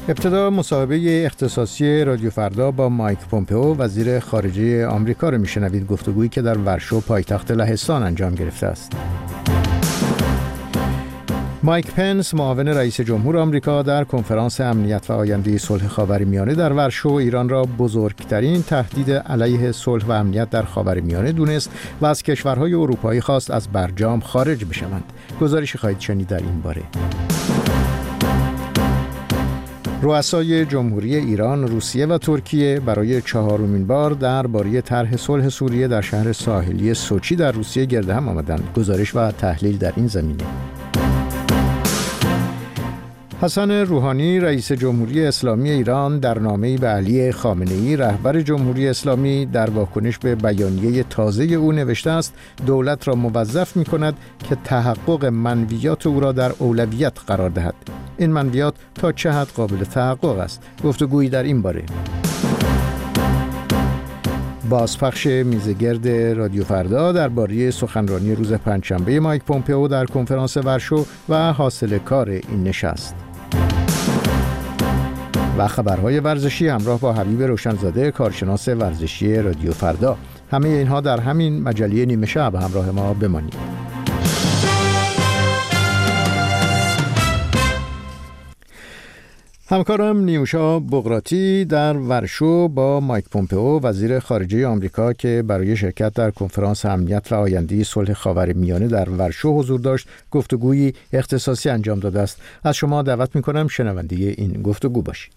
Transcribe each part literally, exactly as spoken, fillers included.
ابتدا مصاحبه اختصاصی رادیو فردا با مایک پومپئو وزیر خارجه آمریکا رو میشنوید، گفتگویی که در ورشو پایتخت لهستان انجام گرفته است. مایک پنس معاون رئیس جمهور آمریکا در کنفرانس امنیت و آینده صلح خاورمیانه در ورشو ایران را بزرگترین تهدید علیه صلح و امنیت در خاورمیانه دونست و از کشورهای اروپایی خواست از برجام خارج بشوند. گزارشی خواهید شنید در این باره. رؤسای جمهوری ایران، روسیه و ترکیه برای چهارمین بار درباره طرح صلح سوریه در شهر ساحلی سوچی در روسیه گرد هم آمدند. گزارش و تحلیل در این زمینه. حسن روحانی رئیس جمهوری اسلامی ایران در نامه‌ای به علی خامنه‌ای رهبر جمهوری اسلامی در واکنش به بیانیه تازه او نوشته است دولت را موظف می‌کند که تحقق منویات او را در اولویت قرار دهد. این منویات تا چه حد قابل تحقق است؟ گفتگویی در این باره. بازپخش میزگرد رادیو فردا درباره سخنرانی روز پنجشنبه مایک پومپئو در کنفرانس ورشو و حاصل کار این نشست. و خبرهای ورزشی همراه با حبیب روشنزاده کارشناس ورزشی رادیو فردا. همه اینها در همین مجله نیمه شب. همراه ما بمانید. همکارم نیوشا بغراتی در ورشو با مایک پومپئو وزیر خارجه آمریکا که برای شرکت در کنفرانس امنیت و آینده صلح خاورمیانه در ورشو حضور داشت گفتگویی اختصاصی انجام داده است. از شما دعوت می‌کنم شنونده این گفتگو باشید.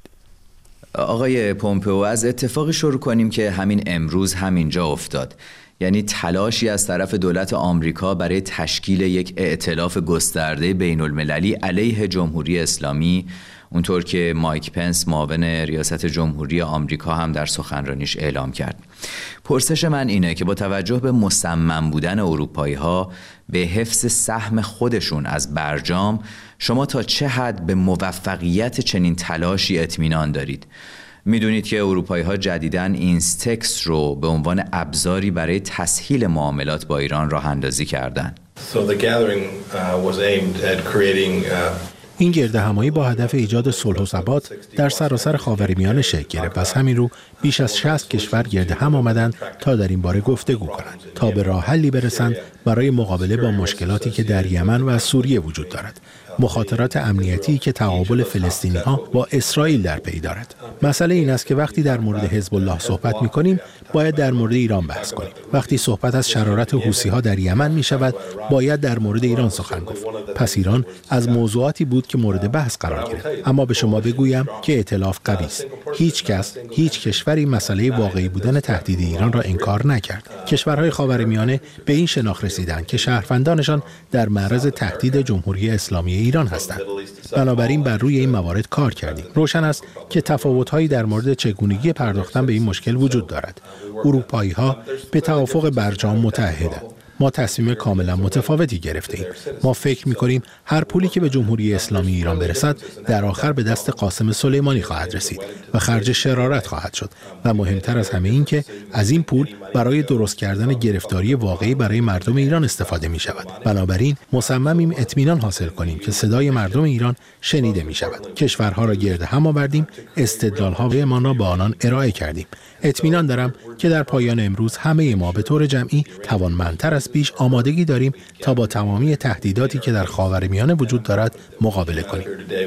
آقای پومپئو، از اتفاقی شروع کنیم که همین امروز همینجا افتاد. یعنی تلاشی از طرف دولت آمریکا برای تشکیل یک ائتلاف گسترده بین المللی علیه جمهوری اسلامی، اونطور که مایک پنس معاون ریاست جمهوری آمریکا هم در سخنرانیش اعلام کرد. پرسش من اینه که با توجه به مصمم بودن اروپایی‌ها به حفظ سهم خودشون از برجام، شما تا چه حد به موفقیت چنین تلاشی اطمینان دارید؟ میدونید که اروپایی‌ها جدیداً اینستکس رو به عنوان ابزاری برای تسهیل معاملات با ایران راه اندازی کردن. So the gathering uh, was aimed at creating uh... این گرد همایی با هدف ایجاد صلح و ثبات در سراسر خاورمیانه شکل گرفت. پس همین رو بیش از شصت کشور گرد هم آمدند تا در این باره گفتگو کنند تا به راه حلی برسند برای مقابله با مشکلاتی که در یمن و سوریه وجود دارد، مخاطرات امنیتی که تقابل فلسطینی‌ها با اسرائیل در پی دارد. مسئله این است که وقتی در مورد حزب الله صحبت می‌کنیم باید در مورد ایران بحث کنیم. وقتی صحبت از شرارت حوثی‌ها در یمن می‌شود باید در مورد ایران سخن گفت. پس ایران از موضوعاتی بود که مورد بحث قرار گرفت. اما به شما بگویم که ائتلاف قوی است. هیچ کس، هیچ کشوری مسئله واقعی بودن تهدید ایران را انکار نکرد. کشورهای خاورمیانه به این شناخت رسیدند که شهروندانشان در معرض تهدید جمهوری اسلامی ایران هستند. بنابراین بر روی این موارد کار کردیم. روشن است که تفاوت‌هایی در مورد چگونگی پرداختن به این مشکل وجود دارد. اروپایی‌ها به توافق برجام متعهدند. ما تصمیم کاملا متفاوتی گرفتیم. ما فکر می‌کنیم هر پولی که به جمهوری اسلامی ایران برسد در آخر به دست قاسم سلیمانی خواهد رسید و خرج شرارت خواهد شد و مهمتر از همه این که از این پول برای درست کردن گرفتاری واقعی برای مردم ایران استفاده می شود. بنابراین مصممیم اطمینان حاصل کنیم که صدای مردم ایران شنیده می شود. کشورها را گرد هم آوردیم، استدلال‌هایمان را به آنان ارائه کردیم. اطمینان دارم که در پایان امروز همه ما به طور جمعی توانمندتر از پیش آمادگی داریم تا با تمامی تهدیداتی که در خاورمیانه وجود دارد مقابله کنیم.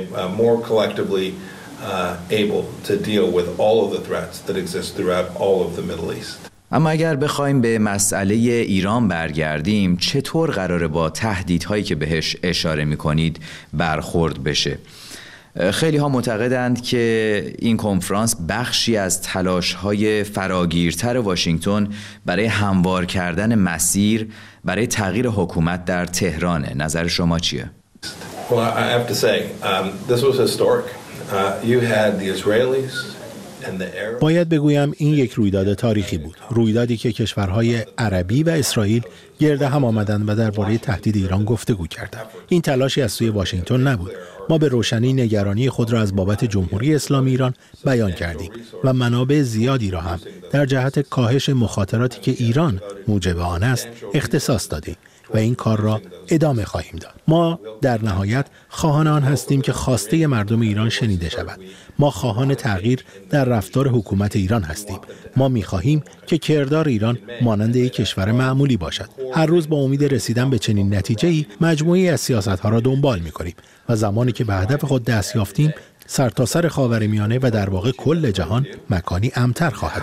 اما اگر بخوایم به مسئله ایران برگردیم، چطور قراره با تهدیدهایی که بهش اشاره می‌کنید برخورد بشه؟ خیلی ها معتقدند که این کنفرانس بخشی از تلاش‌های فراگیرتر واشنگتن برای هموار کردن مسیر برای تغییر حکومت در تهرانه. نظر شما چیه؟ Well, I have to say, um, this was historic. Uh, you had the Israelis. باید بگویم این یک رویداد تاریخی بود. رویدادی که کشورهای عربی و اسرائیل گرد هم آمدند و درباره تهدید ایران گفتگو کردند. این تلاشی از سوی واشنگتن نبود. ما به روشنی نگرانی خود را از بابت جمهوری اسلامی ایران بیان کردیم و منابع زیادی را هم در جهت کاهش مخاطراتی که ایران موجب آن است اختصاص دادیم. و این کار را ادامه خواهیم داد. ما در نهایت خواهان آن هستیم که خواسته مردم ایران شنیده شود. ما خواهان تغییر در رفتار حکومت ایران هستیم. ما می‌خواهیم که کردار ایران مانند یک کشور معمولی باشد. هر روز با امید رسیدن به چنین نتیجه‌ای مجموعه‌ای از سیاست‌ها را دنبال می‌کنیم و زمانی که به هدف خود دست یافتیم سرتاسر خاورمیانه و در واقع کل جهان مکانی امن‌تر خواهد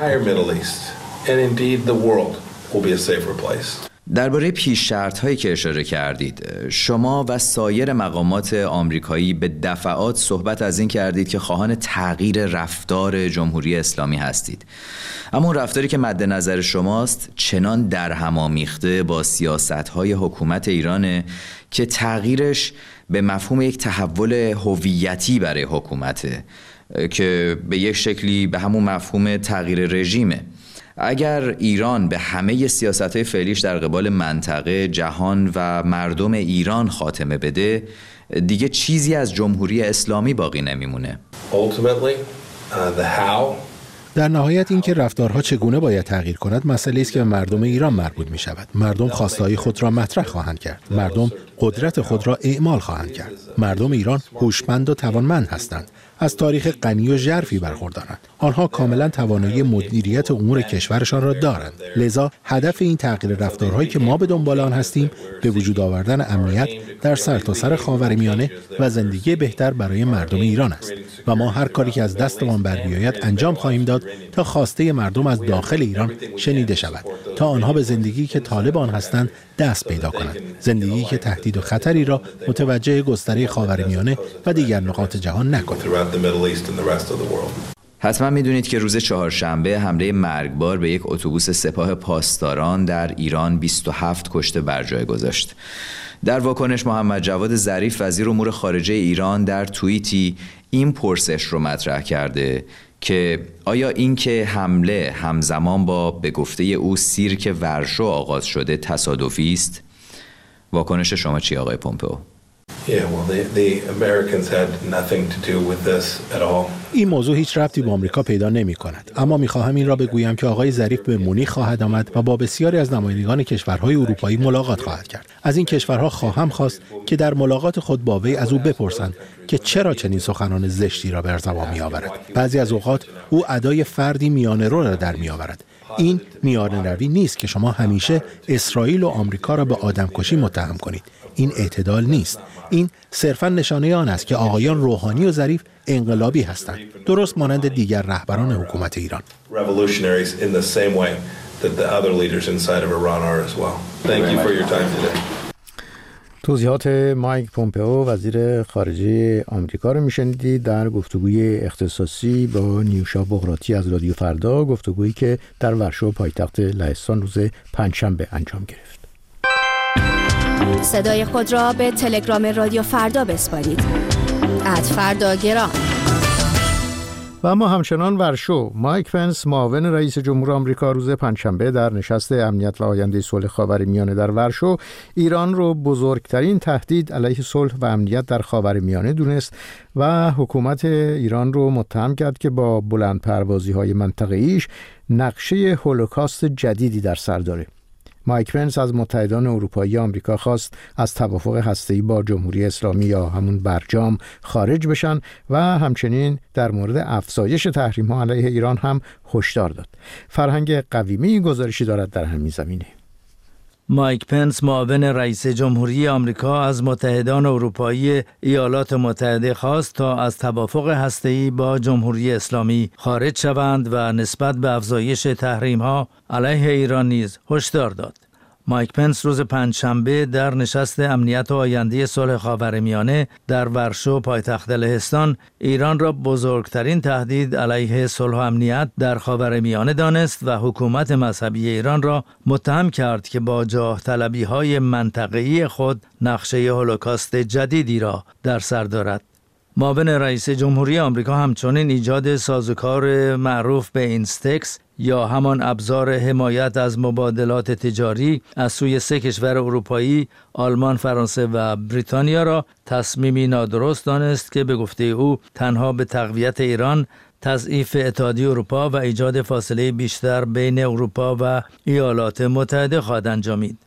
بود. درباره پیش شرط هایی که اشاره کردید، شما و سایر مقامات آمریکایی به دفعات صحبت از این کردید که خواهان تغییر رفتار جمهوری اسلامی هستید. اما اون رفتاری که مد نظر شماست چنان در هم آمیخته با سیاست های حکومت ایرانه که تغییرش به مفهوم یک تحول هویتی برای حکومته که به یک شکلی به همون مفهوم تغییر رژیمه. اگر ایران به همه سیاست‌های فعلیش در قبال منطقه، جهان و مردم ایران خاتمه بده، دیگه چیزی از جمهوری اسلامی باقی نمیمونه. در نهایت این که رفتارها چگونه باید تغییر کند مسئله است که به مردم ایران مربوط می شود. مردم خواسته‌های خود را مطرح خواهند کرد. مردم قدرت خود را اعمال خواهند کرد. مردم ایران هوشمند و توانمند هستند. از تاریخ غنی و ژرفی برخوردارند. آنها کاملا توانایی مدیریت امور کشورشان را دارند. لذا هدف این تغییر رفتارهایی که ما به دنبال آن هستیم به وجود آوردن امنیت در سرتاسر خاورمیانه و زندگی بهتر برای مردم ایران است و ما هر کاری که از دستمان بر بیاید انجام خواهیم داد تا خواسته مردم از داخل ایران شنیده شود، تا آنها به زندگی که طالب آن هستند دست پیدا کنند، زندگی که تهدید و خطری را متوجه گستره خاورمیانه و دیگر نقاط جهان نکند. حتما میدونید که روز چهارشنبه حمله مرگبار به یک اتوبوس سپاه پاسداران در ایران بیست و هفت کشته بر جای گذاشت. در واکنش محمد جواد ظریف وزیر امور خارجه ایران در توییتی این پرسش رو مطرح کرده که آیا این که حمله همزمان با به گفته او سیرک ورشو آغاز شده تصادفی است؟ واکنش شما چی آقای پومپئو؟ این موضوع هیچ ربطی به آمریکا پیدا نمی کند. اما می خواهم این را بگویم که آقای ظریف به مونیخ خواهد آمد و با بسیاری از نمایندگان کشورهای اروپایی ملاقات خواهد کرد. از این کشورها خواهم خواست که در ملاقات خود با وی از او بپرسند که چرا چنین سخنان زشتی را بر زبان می آورد. بعضی از اوقات او ادای فردی میانه رو را در می آورد. این میانه روی نیست که شما همیشه اسرائیل و آمریکا را به آدمکشی متهم کنید. این اعتدال نیست. این صرفاً نشانه آن است که آقایان روحانی و ظریف انقلابی هستند، درست مانند دیگر رهبران حکومت ایران. توضیحات مایک پومپئو وزیر خارجه آمریکا رو میشنیدید در گفتگوی اختصاصی با نیوشا بغراتی از رادیو فردا، گفتگویی که در ورشو پایتخت لهستان روز پنجشنبه انجام گرفت. صدای خود را به تلگرام رادیو فردا بسپارید. ات فردا گرام. و اما همچنان ورشو، مایک پنس معاون رئیس جمهور آمریکا روز پنجشنبه در نشست امنیت و آینده صلح خاورمیانه در ورشو ایران رو بزرگترین تهدید علیه صلح و امنیت در خاورمیانه دونست و حکومت ایران رو متهم کرد که با بلندپروازی‌های منطقه‌ایش نقشه هولوکاست جدیدی در سر داره. مایک پنس از متحدان اروپایی آمریکا خواست از توافق هسته‌ای با جمهوری اسلامی یا همون برجام خارج بشن و همچنین در مورد افزایش تحریم‌ها علیه ایران هم هشدار داد. فرهنگ قویمی گزارشی دارد در همین زمینه. مایک پنس معاون رئیس جمهوری آمریکا از متحدان اروپایی ایالات متحده خواست تا از توافق هسته‌ای با جمهوری اسلامی خارج شوند و نسبت به افزایش تحریم‌ها علیه ایران نیز هشدار داد. مایک پنس روز پنجشنبه در نشست امنیت و آینده صلح خاورمیانه در ورشو پایتخت لهستان ایران را بزرگترین تهدید علیه صلح و امنیت در خاورمیانه دانست و حکومت مذهبی ایران را متهم کرد که با جاه طلبی‌های منطقه‌ای خود نقشه هولوکاست جدیدی را در سر دارد. معاون رئیس جمهوری آمریکا همچنین ایجاد سازوکار معروف به اینستکس یا همان ابزار حمایت از مبادلات تجاری از سوی سه کشور اروپایی، آلمان، فرانسه و بریتانیا را تصمیمی نادرست دانست که به گفته او تنها به تقویت ایران، تضعیف اتحادیه اروپا و ایجاد فاصله بیشتر بین اروپا و ایالات متحده خواهد انجامید.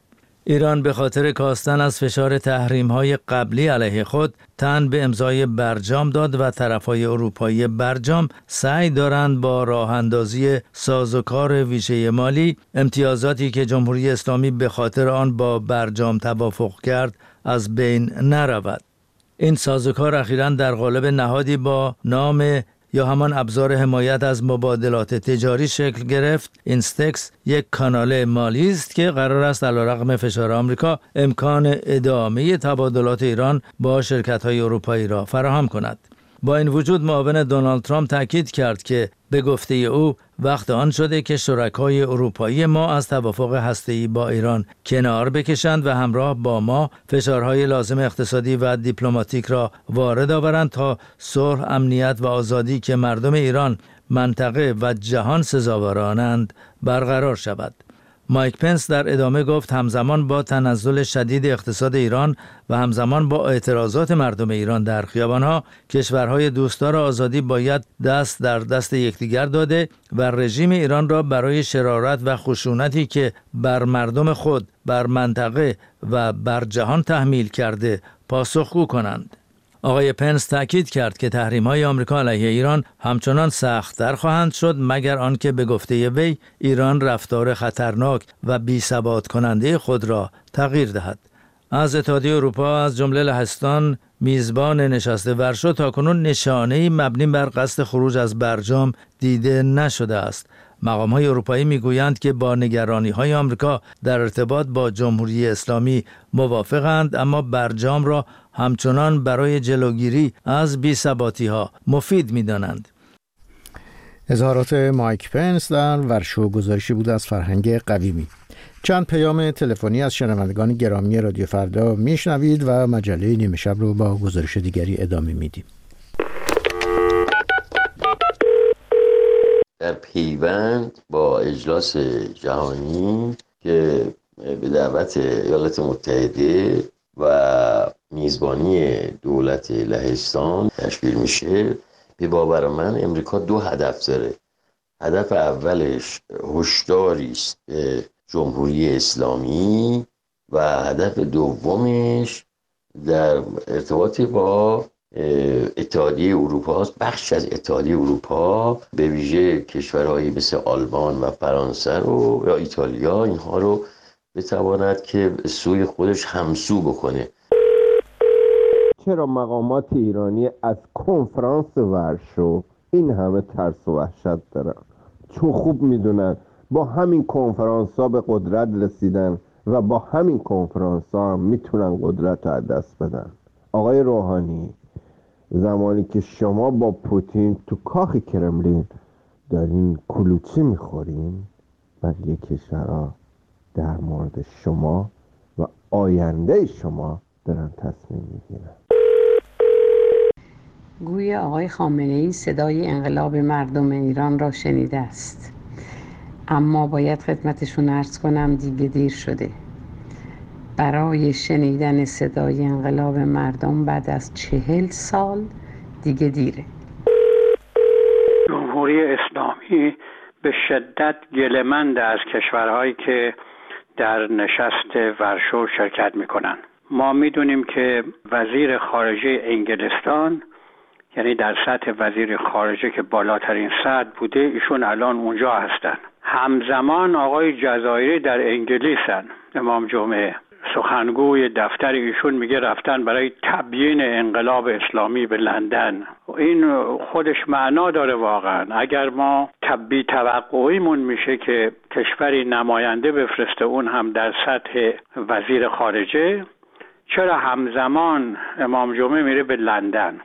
ایران به خاطر کاستن از فشار تحریم‌های قبلی علیه خود تن به امضای برجام داد و طرف‌های اروپایی برجام سعی دارند با راه اندازی سازوکار ویژه مالی امتیازاتی که جمهوری اسلامی به خاطر آن با برجام توافق کرد از بین نرود. این سازوکار اخیراً در قالب نهادی با نام یا همان ابزار حمایت از مبادلات تجاری شکل گرفت. اینستکس یک کانال مالی است که قرار است علیرغم فشار آمریکا امکان ادامه تبادلات ایران با شرکت‌های اروپایی را فراهم کند. با این وجود معاون دونالد ترامپ تاکید کرد که به گفته او وقت آن شده که شرکای اروپایی ما از توافق هسته‌ای با ایران کنار بکشند و همراه با ما فشارهای لازم اقتصادی و دیپلماتیک را وارد آورند تا صلح، امنیت و آزادی که مردم ایران، منطقه و جهان سزاوارانند برقرار شود. مایک پنس در ادامه گفت همزمان با تنزل شدید اقتصاد ایران و همزمان با اعتراضات مردم ایران در خیابانها، کشورهای دوستدار آزادی باید دست در دست یکدیگر داده و رژیم ایران را برای شرارت و خشونتی که بر مردم خود، بر منطقه و بر جهان تحمیل کرده پاسخگو کنند. آقای پنس تاکید کرد که تحریم‌های آمریکا علیه ایران همچنان سخت‌تر خواهند شد مگر آنکه به گفته وی ایران رفتار خطرناک و بی‌ثبات کننده خود را تغییر دهد. از اتحادیه اروپا از جمله لهستان میزبان نشست ورشو تاکنون نشانه‌ای مبنی بر قصد خروج از برجام دیده نشده است. مقام‌های اروپایی می‌گویند که با نگرانی‌های آمریکا در ارتباط با جمهوری اسلامی موافقند، اما برجام را همچنان برای جلوگیری از بی‌ثباتی‌ها مفید می‌دانند. اظهارات مایک پنس در ورشو گزارشی بود از فرهنگ قویمی. چند پیام تلفنی از شنوندگان گرامی رادیو فردا میشنوید و مجله نیمه شب رو با گزارش دیگری ادامه میدیم. در پیوند با اجلاس جهانی که به دعوت ایالات متحده و میزبانی دولت لهستان تشکیل میشه، به باور من امریکا دو هدف داره. هدف اولش هشداری است به جمهوری اسلامی و هدف دومش در ارتباط با اتحادیه اروپا است. بخش از اتحادیه اروپا به ویژه کشورهایی مثل آلمان و فرانسه رو یا ایتالیا اینها رو بتواند که سوی خودش همسو بکنه. چرا مقامات ایرانی از کنفرانس ورشو این همه ترس و وحشت دارن؟ چون خوب میدونن با همین کنفرانس ها به قدرت رسیدن و با همین کنفرانس ها هم میتونن قدرت رو از دست بدن. آقای روحانی، زمانی که شما با پوتین تو کاخ کرملین دارین کلوچه میخورین، بقیه کشورها در مورد شما و آینده شما دارن تصمیم میگیرن. گویا آقای خامنه‌ای صدای انقلاب مردم ایران را شنیده است، اما باید خدمتشون عرض کنم دیگه دیر شده. برای شنیدن صدای انقلاب مردم بعد از چهل سال دیگه دیره. جمهوری اسلامی به شدت گله‌مند از کشورهایی که در نشست ورشو شرکت میکنن. ما میدونیم که وزیر خارجه انگلستان، یعنی در سطح وزیر خارجه که بالاترین سطح بوده، ایشون الان اونجا هستن. همزمان آقای جزایری در انگلیسن. امام جمعه سخنگوی دفتر ایشون میگه رفتن برای تبیین انقلاب اسلامی به لندن. این خودش معنا داره واقعا. اگر ما تبی توقعیمون میشه که کشوری نماینده بفرسته، اون هم در سطح وزیر خارجه، چرا همزمان امام جمعه میره به لندن؟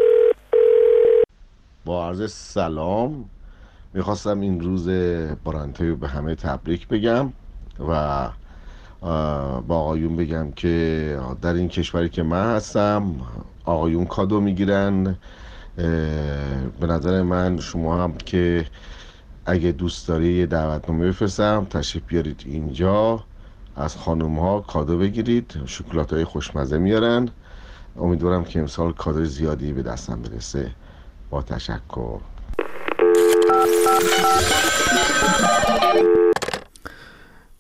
با عرض سلام، میخواستم این روز بارنته به همه تبریک بگم و با آقایون بگم که در این کشوری که من هستم آقایون کادو میگیرن. به نظر من شما هم که اگه دوست داری یه دعوتنامه بفرستم، تشریف بیارید اینجا، از خانوم ها کادو بگیرید، شکلات های خوشمزه میارن. امیدوارم که امسال کادو زیادی به دستم برسه. با تشکر.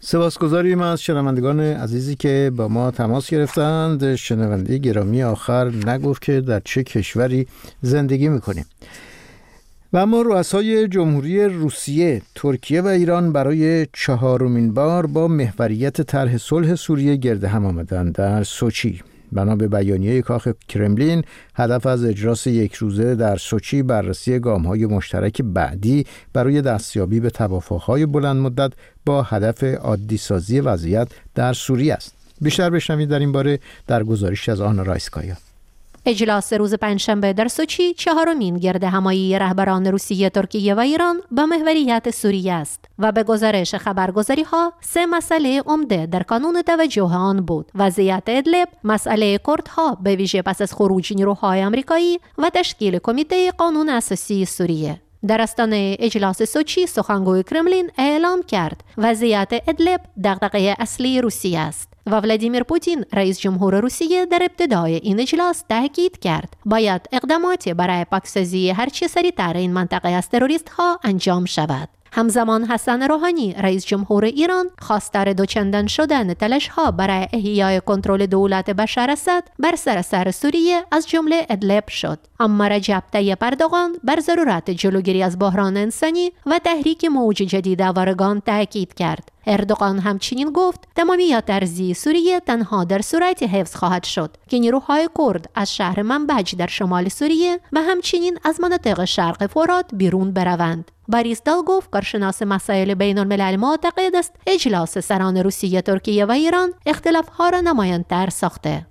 سپاسگزاریم از شنوندگان عزیزی که با ما تماس گرفتند. شنونده گرامی آخر نگفت که در چه کشوری زندگی میکنیم. و اما رؤسای جمهوری روسیه، ترکیه و ایران برای چهارمین بار با محوریت طرح صلح سوریه گرد هم آمدند در سوچی. بنا به بیانیه کاخ کرملین، هدف از اجلاس یک روزه در سوچی بررسی گام‌های مشترک بعدی برای دستیابی به توافق‌های بلند مدت با هدف عادی سازی وضعیت در سوریه است. بیشتر بشنوید در این باره در گزارش از آنا رایسکایا. اجلاس روز پنجشنبه در سوچی چهارمین گرد همایی رهبران روسیه، ترکیه و ایران با محوریت سوریه است و به گزارش خبرگزاری ها سه مسئله عمده در کانون توجه آن بود: وضعیت ادلب، مسئله کردها به ویژه پس از خروج نیروهای آمریکایی و تشکیل کمیته قانون اساسی سوریه. در آستانه اجلاس سوچی سخنگوی کرملین اعلام کرد وضعیت ادلب دغدغه اصلی روسیه است و ولادیمیر پوتین رئیس جمهور روسیه در ابتدای این اجلاس تاکید کرد باید اقداماتی برای پاکسازی هرچه سریعتر این منطقه از تروریست ها انجام شود. همزمان حسن روحانی رئیس جمهور ایران خواستار دوچندان شدن تلاش ها برای احیای کنترل دولت بشار اسد بر سراسر سوریه از جمله ادلب شد. اما رجب طیب اردوغان بر ضرورت جلوگیری از بحران انسانی و تحریک موج جدید آوارگان تاکید کرد. اردوغان همچنین گفت تمامیت ارضی سوریه تنها در صورتی حفظ خواهد شد که نیروهای کرد از شهر منبج در شمال سوریه و همچنین از مناطق شرق فرات بیرون بروند. باریسدال گفت کارشناس مسائل بین الملل معتقد است اجلاس سران روسیه، ترکیه و ایران اختلاف‌ها را نمایان‌تر ساخته.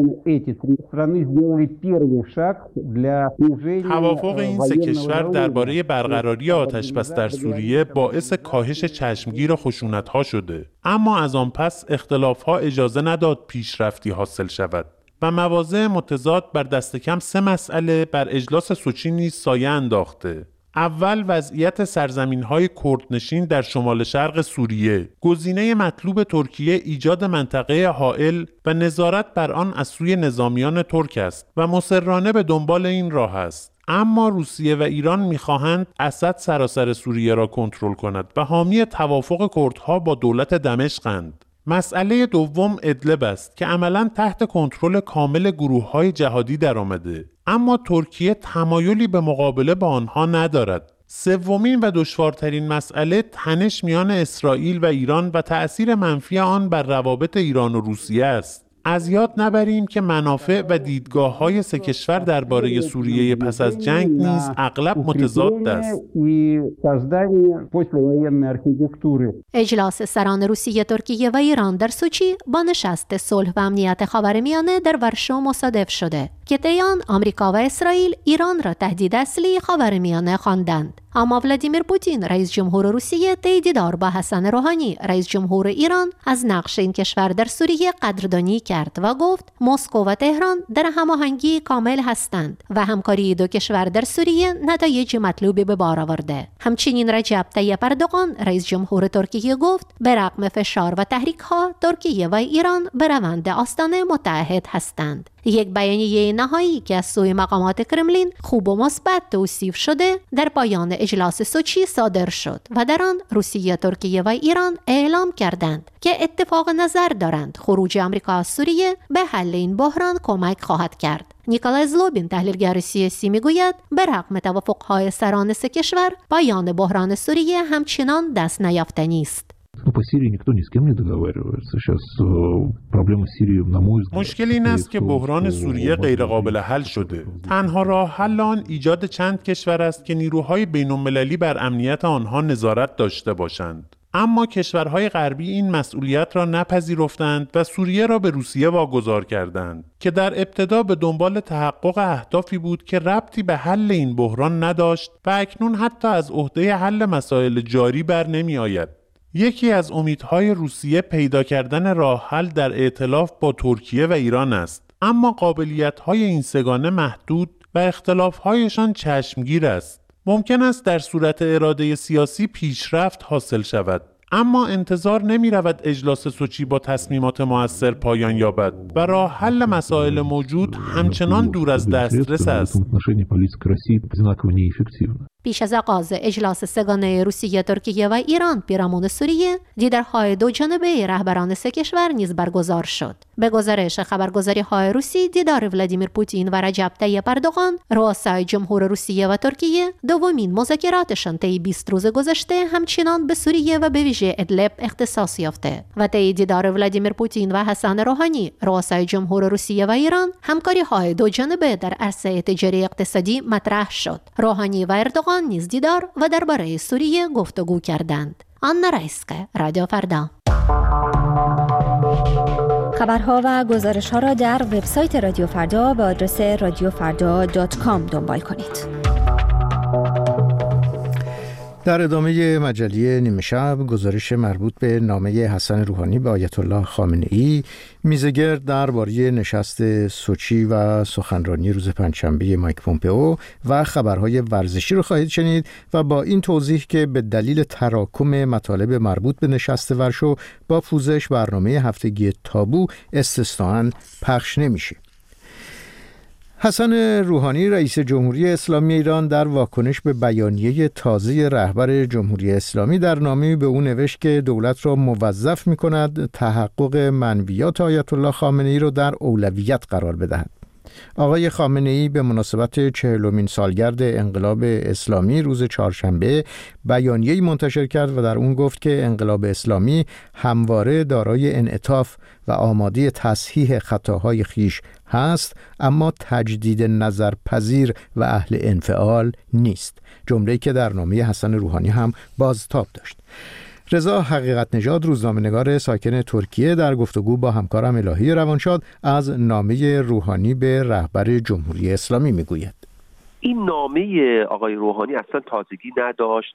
توافق این سه کشور درباره برقراری آتش‌بس در سوریه باعث کاهش چشمگیر خشونت‌ها شده، اما از آن پس اختلاف‌ها اجازه نداد پیشرفتی حاصل شود و مواضع متضاد بر دست کم سه مسئله بر اجلاس سوچی نیز سایه انداخته. اول، وضعیت سرزمین‌های کردنشین در شمال شرق سوریه. گزینه مطلوب ترکیه ایجاد منطقه حائل و نظارت بر آن از سوی نظامیان ترک است و مصرانه به دنبال این راه است. اما روسیه و ایران می‌خواهند اسد سراسر سوریه را کنترل کند و حامی توافق کردها با دولت دمشقند. مسئله دوم ادلب است که عملاً تحت کنترل کامل گروه‌های جهادی درآمده، اما ترکیه تمایلی به مقابله با آنها ندارد. سومین و دشوارترین مسئله تنش میان اسرائیل و ایران و تأثیر منفی آن بر روابط ایران و روسیه است. از یاد نبریم که منافع و دیدگاه‌های سه کشور درباره سوریه پس از جنگ نیز اغلب متضاد است. اجلاس سران روسیه، ترکیه و ایران در سوچی با نشست صلح و امنیت خاورمیانه در ورشو مصادف شده که طی آن آمریکا و اسرائیل ایران را تهدید اصلی خاورمیانه خواندند. اما ولادیمیر پوتین رئیس جمهور روسیه طی دیدار با حسن روحانی رئیس جمهور ایران از نقش این کشور در سوریه قدردانی کرد و گفت مسکو و تهران در هماهنگی کامل هستند و همکاری دو کشور در سوریه نتایج مطلوبی به بار آورده. همچنین رجب طیب اردوغان رئیس جمهور ترکیه گفت به رغم فشار و تحریک‌ها ترکیه و ایران به روند آستانه متحد هستند. یک بیانیه نهایی که از سوی مقامات کرملین خوب و مثبت توصیف شده در پایان اجلاس سوچی صادر شد و در آن روسیه، ترکیه و ایران اعلام کردند که اتفاق نظر دارند خروج آمریکا از سوریه به حل این بحران کمک خواهد کرد. نیکولای زلوبین تحلیلگر سیاسی میگوید به رغم توافق‌های سران سه کشور پایان بحران سوریه همچنان دست نیافتنی است. مشکل این است که بحران سوریه غیرقابل حل شده. تنها راه حل آن ایجاد چند کشور است که نیروهای بین‌المللی بر امنیت آنها نظارت داشته باشند. اما کشورهای غربی این مسئولیت را نپذیرفتند و سوریه را به روسیه واگذار کردند که در ابتدا به دنبال تحقق اهدافی بود که ربطی به حل این بحران نداشت و اکنون حتی از عهده حل مسائل جاری بر نمی آید. یکی از امیدهای روسیه پیدا کردن راه حل در ائتلاف با ترکیه و ایران است، اما قابلیت‌های این سگانه محدود و اختلاف‌هایشان چشمگیر است. ممکن است در صورت اراده سیاسی پیشرفت حاصل شود، اما انتظار نمی رود اجلاس سوچی با تصمیمات مؤثر پایان یابد و راه حل مسائل موجود همچنان دور از دسترس است. پیش از آغاز اجلاس سگانه روسیه، ترکیه و ایران پیرامون سوریه، دیدارهای دو جانبه رهبران سه کشور نیز برگزار شد. به گزارش خبرگزاری‌های روسی، دیدار ولادیمیر پوتین و رجب طیب اردوغان، رؤسای جمهور روسیه و ترکیه، دومین مذاکراتشان طی بیست روز گذشته همچنان به سوریه و به ویژه ادلب اختصاص یافته و طی دیدار ولادیمیر پوتین و حسن روحانی، رؤسای جمهور روسیه و ایران، همکاری‌های دو جانبه در عرصه تجاری اقتصادی مطرح شد. روحانی و اردوغان نیز دیدار و درباره سوریه گفتگو کردند. آنا رایسکه، رادیو فردا. خبرها و گزارش‌ها را در وبسایت رادیو فردا به آدرس رادیو فردا دات کام دنبال کنید. در ادامه مجله نیمه شب، گزارش مربوط به نامه حسن روحانی به آیت الله خامنه‌ای، میزگرد درباره نشست سوچی و سخنرانی روز پنجشنبه مایک پومپئو و خبرهای ورزشی رو خواهید شنید و با این توضیح که به دلیل تراکم مطالب مربوط به نشست ورشو با پوزش برنامه هفتگی تابو استثناءً پخش نمیشه. حسن روحانی رئیس جمهوری اسلامی ایران در واکنش به بیانیه تازه رهبر جمهوری اسلامی در نامه‌ای به او نوشت که دولت را موظف می‌کند تحقق منویات آیت الله خامنه‌ای را در اولویت قرار بدهد. آقای خامنه‌ای به مناسبت چهلمین سالگرد انقلاب اسلامی روز چهارشنبه بیانیه‌ای منتشر کرد و در اون گفت که انقلاب اسلامی همواره دارای انعطاف و آماده تصحیح خطاهای خیش هست، اما تجدید نظر پذیر و اهل انفعال نیست، جمله‌ای که در نامه حسن روحانی هم بازتاب داشت. رضا حقیقت نژاد، روزنامه‌نگار ساکن ترکیه، در گفتگو با همکارم الهی روانشاد از نامه روحانی به رهبر جمهوری اسلامی میگوید. این نامه آقای روحانی اصلا تازگی نداشت.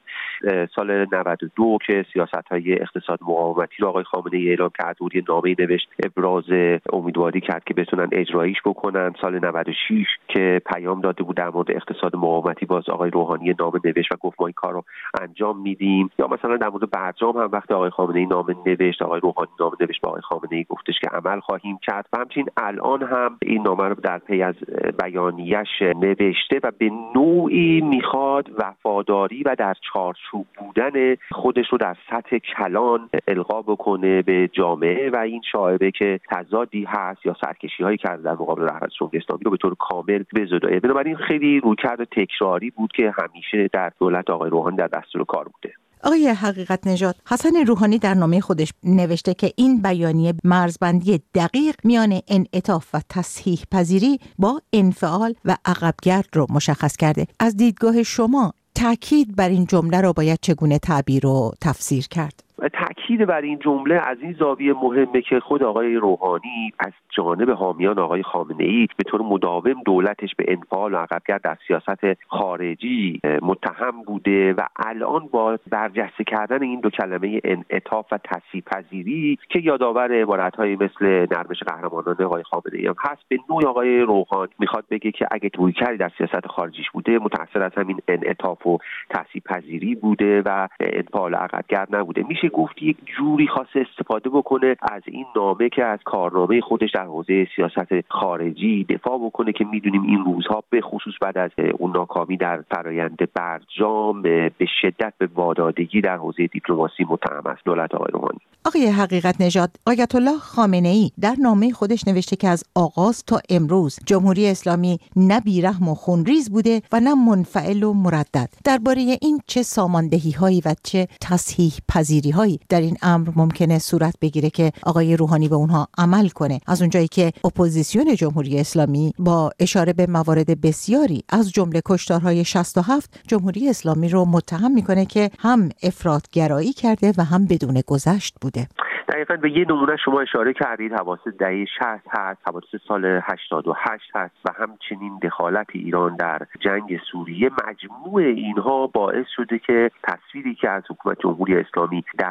سال نود و دو که سیاست‌های اقتصاد مقاومتی رو آقای خامنه‌ای اعلام کرد، یه نامه نوشت ابراز امیدواری کرد که بتونن اجرایش بکنن. سال نود و شش که پیام داده بود در مورد اقتصاد مقاومتی، باز آقای روحانی نامه نوشت و گفت ما این کار رو انجام میدیم. یا مثلا در مورد برجام هم وقتی آقای خامنه‌ای نامه نوشت، آقای روحانی نامه نوشت به آقای خامنه‌ای گفتش که عمل خواهیم کرد. و همچنین الان هم این نامه رو در پی از بیانیه‌اش نوشته و به نوعی میخواد وفاداری و در چارچوب بودن خودش رو در سطح کلان القا بکنه به جامعه و این شایعه که تضادی هست یا سرکشی هایی کرده در مقابل رهبر جمهوری اسلامی رو به طور کامل بزدایه. بنابراین خیلی رویکرد تکراری بود که همیشه در دولت آقای روحانی در دستور کار بوده. آقای حقیقت نژاد، حسن روحانی در نامه خودش نوشته که این بیانیه مرزبندی دقیق میان انعطاف و تصحیح پذیری با انفعال و عقبگرد رو مشخص کرده. از دیدگاه شما تاکید بر این جمله رو باید چگونه تعبیر و تفسیر کرد؟ تأکید بر این جمله از این زاویه مهمه که خود آقای روحانی از جانب حامیان آقای خامنه‌ای به طور مداوم دولتش به انفعال و عقبگرد در سیاست خارجی متهم بوده و الان با برجسته کردن این دو کلمه انعطاف و تصحیح پذیری که یادآور عبارت‌هایی مثل نرمش قهرمانان آقای خامنه‌ای هم هست، به نوعی آقای روحانی میخواد بگه که اگه رویکردی در سیاست خارجیش بوده متأثر از همین انعطاف و تصحیح پذیری بوده و انفعال و عقبگرد نبوده. میشه گفت یک جوری خواسته استفاده بکنه از این نامه که از کارنامه خودش در حوزه سیاست خارجی دفاع بکنه که میدونیم این روزها به خصوص بعد از اون ناکامی در فرایند برجام به شدت به وادادگی در حوزه دیپلماسی متهم است دولت آقای روحانی. آقای حقیقت نژاد، آیت الله خامنه‌ای در نامه خودش نوشته که از آغاز تا امروز جمهوری اسلامی نه بیرحم و خونریز بوده و نه منفعل و مردد. درباره این چه ساماندهی‌هایی و چه تصحیح پذیری‌هایی در این امر ممکنه صورت بگیره که آقای روحانی به اونها عمل کنه، از اونجایی که اپوزیسیون جمهوری اسلامی با اشاره به موارد بسیاری از جمله کشتارهای شصت و هفت جمهوری اسلامی رو متهم میکنه که هم افراط‌گرایی کرده و هم بدون گذشت بوده. دقیقاً به یه نمونه شما اشاره کردید، حوادث دهه شصت هست، حوادث سال هشتاد و هشت هست و همچنین دخالت ایران در جنگ سوریه. مجموع اینها باعث شده که تصویری که از حکومت جمهوری اسلامی در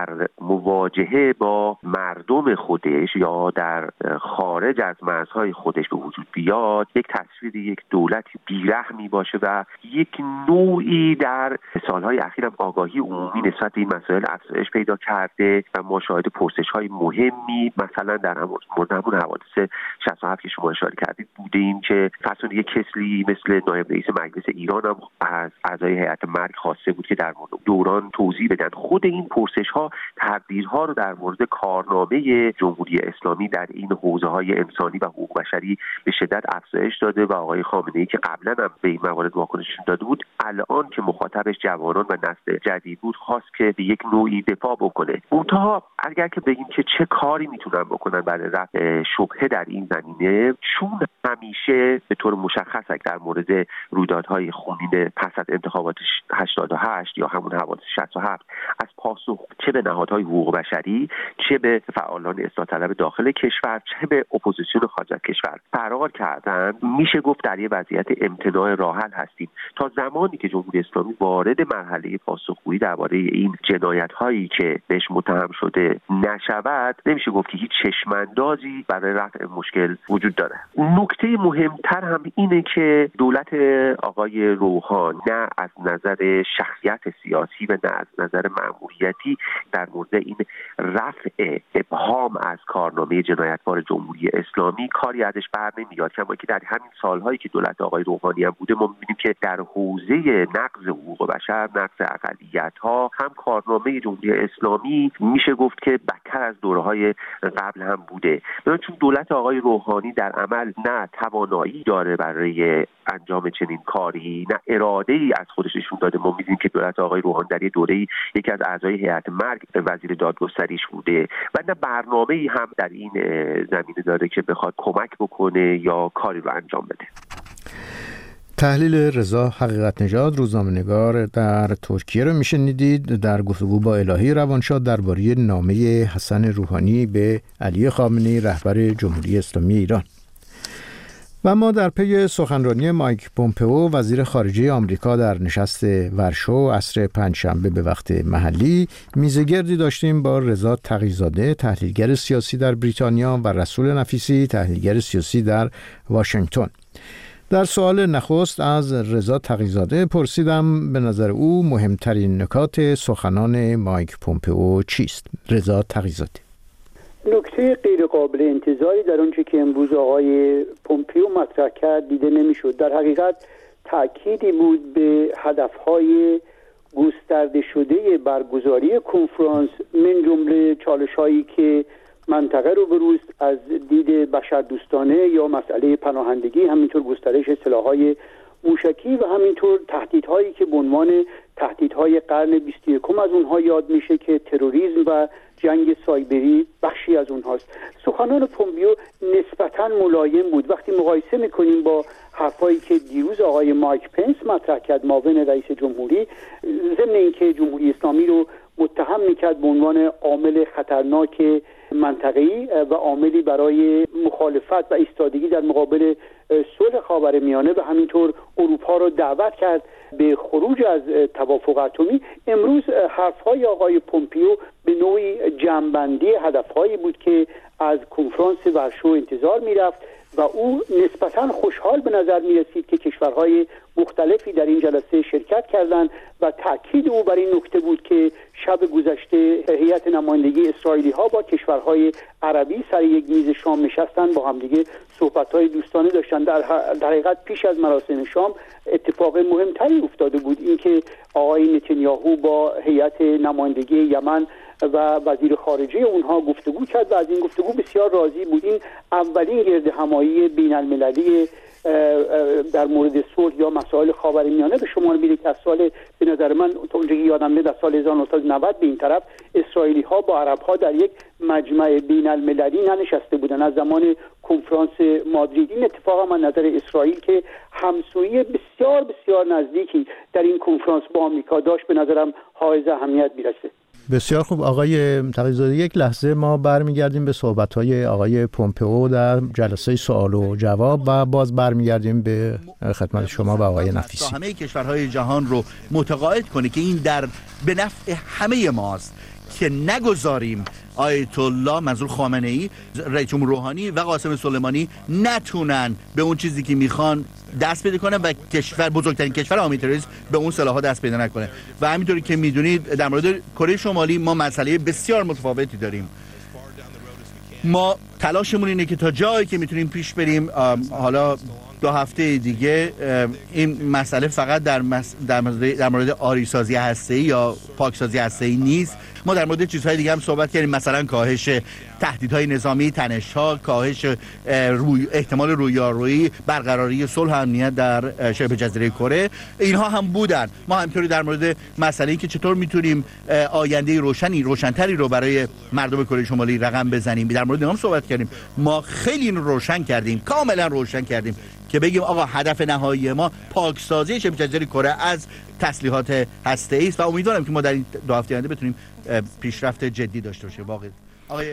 مواجهه با مردم خودش یا در خارج از مرزهای خودش به وجود بیاد، یک تصویر یک دولتی بیرحمی باشه و یک نوعی در سالهای اخیر هم آگاهی عمومی نسبت به این مسائل افزایش پیدا کرده و ما شاهد پرسش‌های مهمی مثلا در مورد همون حوادث شصت و هفت که شما اشاره کردید بودیم که فرض یک کسلی مثل نایب رئیس مجلس ایران هم از اعضای هیئت مرگ خواسته بود که در مورد دوران توضیح بدن. خود این پرسش‌ها تقدیرها رو در مورد کارنامه جمهوری اسلامی در این حوزه‌های انسانی و حقوق بشری به شدت افزایش داده و آقای خامنه‌ای که قبلا هم به این موارد واکنش داده بود، الان که مخاطبش جوانان و نسل جدید بود خواست که به یک نوعی دفاع بکنه. منتها اگر که بگیم که چه کاری میتونن بکنن برای رفع شبهه در این زمینه، چون همیشه به طور مشخص در مورد رویدادهای خونین پس از انتخابات هشتاد و هشت یا همون حوادث شصت و هفت از پاسخ چه به نهادهای حقوق بشری، چه به فعالان اصلاح طلب داخل کشور، چه به اپوزیسیون خارج از کشور فرار کردن، میشه گفت در یه وضعیت امتناع راحل هستیم تا زمانی که جمهوری اسلامی وارد مرحله پاسخگویی درباره این جنایت‌هایی که بهش متهم شده نشود، نمیشه گفت که هیچ چشم‌اندازی برای رفع مشکل وجود داره. نکته مهمتر هم اینه که دولت آقای روحانی نه از نظر شخصیت سیاسی و نه از نظر مأموریتی در مورد این رفع ابهام از کارنامه جنایتبار جمهوری اسلامی کاری ازش بر نمیاد، کما که در همین سالهایی که دولت آقای روحانی هم بوده ما می‌بینیم که در حوزه نقض حقوق بشر، نقض اقلیت‌ها هم کارنامه جمهوری اسلامی میشه گفت که بدتر از دوره‌های قبل هم بوده. چون دولت آقای روحانی در عمل نه توانایی داره برای انجام چنین کاری، نه اراده‌ای از خودش نشون داده. ما می‌بینیم که دولت آقای روحانی در یه دوره‌ای یکی از اعضای هیئت مرگ وزیر دادگستریش بوده و نه برنامه‌ای هم در این زمینه داره که بخواد کمک بکنه یا کاری رو انجام بده. تحلیل رضا حقیقت نژاد روزنامه‌نگار در ترکیه رو میشنیدید در گفتگو با الهی روانشاد درباره نامه حسن روحانی به علی خامنه‌ای رهبر جمهوری اسلامی ایران. و ما در پی سخنرانی مایک پومپئو وزیر خارجه آمریکا در نشست ورشو عصر پنجشنبه به وقت محلی میزگردی داشتیم با رضا تقی‌زاده تحلیلگر سیاسی در بریتانیا و رسول نفیسی تحلیلگر سیاسی در واشنگتن. در سوال نخست از رضا تقی‌زاده پرسیدم به نظر او مهمترین نکات سخنان مایک پومپئو چیست؟ رضا تقی‌زاده: نکته غیر قابل انتظاری در آنچه که امروز آقای پومپئو مطرح کرد دیده نمیشد. در حقیقت تأکیدی بود به هدفهای گسترده شده برگزاری کنفرانس، من جمله چالش‌هایی که منطقه رو بروز از دید بشردوستانه یا مسئله پناهندگی، همینطور گسترش سلاح‌های موشکی و همینطور تهدیدهایی که به عنوان تهدیدهای قرن بیست و یکم از اونها یاد میشه که تروریسم و جنگ سایبری بخشی از اونهاست. سخنان پومپئو نسبتاً ملایم بود وقتی مقایسه میکنیم با حرفایی که دیروز آقای مایک پنس مطرح کرد، معاون رئیس جمهوری، ضمن اینکه جمهوری اسلامی رو متهم میکرد به عنوان عامل خطرناک منطقه‌ای و عاملی برای مخالفت و ایستادگی در مقابل صلح خاورمیانه و همینطور اروپا رو دعوت کرد به خروج از توافق اتمی. امروز حرف‌های آقای پومپئو به نوعی جمع‌بندی هدف‌هایی بود که از کنفرانس ورشو انتظار می‌رفت و او نسبتاً خوشحال به نظر می‌رسید که کشورهای مختلفی در این جلسه شرکت کردند و تأکید او بر این نکته بود که شب گذشته هیئت نمایندگی اسرائیلی ها با کشورهای عربی سر یک میز شام نشستن، با همدیگه صحبت‌های دوستانه داشتن. در حقیقت پیش از مراسم شام اتفاق مهمتری افتاده بود، اینکه آقای نتانیاهو با هیئت نمایندگی یمن و وزیر خارجه اونها گفتگو کرد و از این گفتگو بسیار راضی بود. این اولین گرد همایی بین المللی در مورد صلح یا مسائل خاورمیانه به شمار میره که از سال به نظر من تا اونجایی یادم میاد از سال هزار و نهصد و نود به این طرف اسرائیلی ها با عرب ها در یک مجمع بین المللی ننشسته بودن از زمان کنفرانس مادرید. این اتفاق من نظر اسرائیل که همسویی بسیار بسیار نزدیکی در این کنفرانس با آمریکا داشت به نظرم حائز اهمیت میرسه. بسیار خوب آقای تقی‌زاده، یک لحظه ما برمیگردیم به صحبت‌های آقای پومپئو در جلسه سوال و جواب و باز برمیگردیم به خدمت شما و آقای نفیسی. همه کشورهای جهان رو متقاعد کنه که این در به نفع همه ماست که نگذاریم آیت الله منظور خامنه ای، رئیس جمهور روحانی و قاسم سلیمانی نتونن به اون چیزی که میخوان دست پیدا کنه و کشور بزرگترین کشور حامی تروریسم به اون سلاح‌ها دست پیدا نکنه. و همینطوری که میدونید در مورد کره شمالی ما مسئله بسیار متفاوتی داریم. ما تلاشمون اینه که تا جایی که میتونیم پیش بریم. حالا دو هفته دیگه این مسئله فقط در مس... در مورد در مورد آریسازی هسته‌ای یا پاکسازی هسته‌ای نیست. ما در مورد چیزهای دیگه هم صحبت کردیم، مثلا کاهش تهدیدهای نظامی، تنش‌ها، کاهش روی احتمال رویارویی، برقراری صلح و امنیت در شبه جزیره کره. اینها هم بودن. ما همینطوری در مورد مسئله که چطور میتونیم آینده روشنی روشن‌تری رو برای مردم کره شمالی رقم بزنیم، در مورد اینها صحبت کردیم. ما خیلی این رو روشن کردیم، کاملا روشن کردیم که بگیم آقا هدف نهایی ما پاکسازی شبه جزیره کره از تسلیحات هسته‌ای است و امیدوارم که ما در این دو هفته آینده بتونیم پیشرفت جدی داشته باشیم. واقعا آقای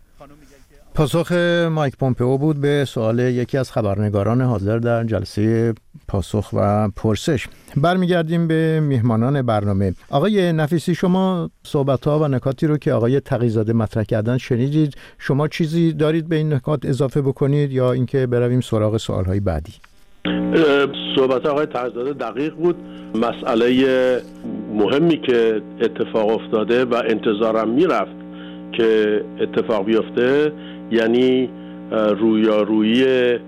پاسخ مایک پومپئو بود به سوال یکی از خبرنگاران حاضر در جلسه پاسخ و پرسش. برمیگردیم به میهمانان برنامه. آقای نفیسی، شما صحبت‌ها و نکاتی رو که آقای تقی‌زاده مطرح کردن شنیدید. شما چیزی دارید به این نکات اضافه بکنید یا اینکه برویم سراغ سوال‌های بعدی؟ صحبت آقای تقی‌زاده دقیق بود. مسئله مهمی که اتفاق افتاده و انتظارم میرفت که اتفاق بیفته، یعنی رویارویی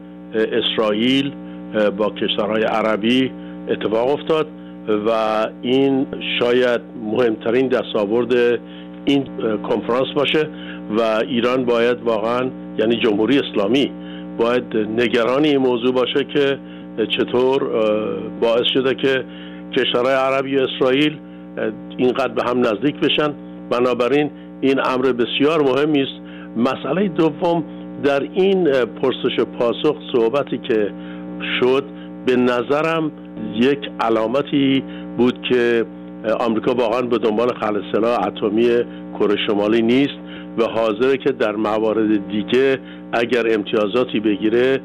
اسرائیل با کشورهای عربی اتفاق افتاد و این شاید مهمترین دستاورد این کنفرانس باشه و ایران باید واقعا، یعنی جمهوری اسلامی باید نگران این موضوع باشه که چطور باعث شده که کشورهای عربی و اسرائیل اینقدر به هم نزدیک بشن. بنابراین این امر بسیار مهمی است. مسئله دوم، در این پرسش و پاسخ صحبتی که شد به نظرم یک علامتی بود که آمریکا واقعا به دنبال خلق سلاح اتمی کره شمالی نیست و حاضره که در موارد دیگه اگر امتیازاتی بگیره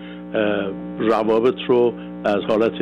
روابط رو از حالت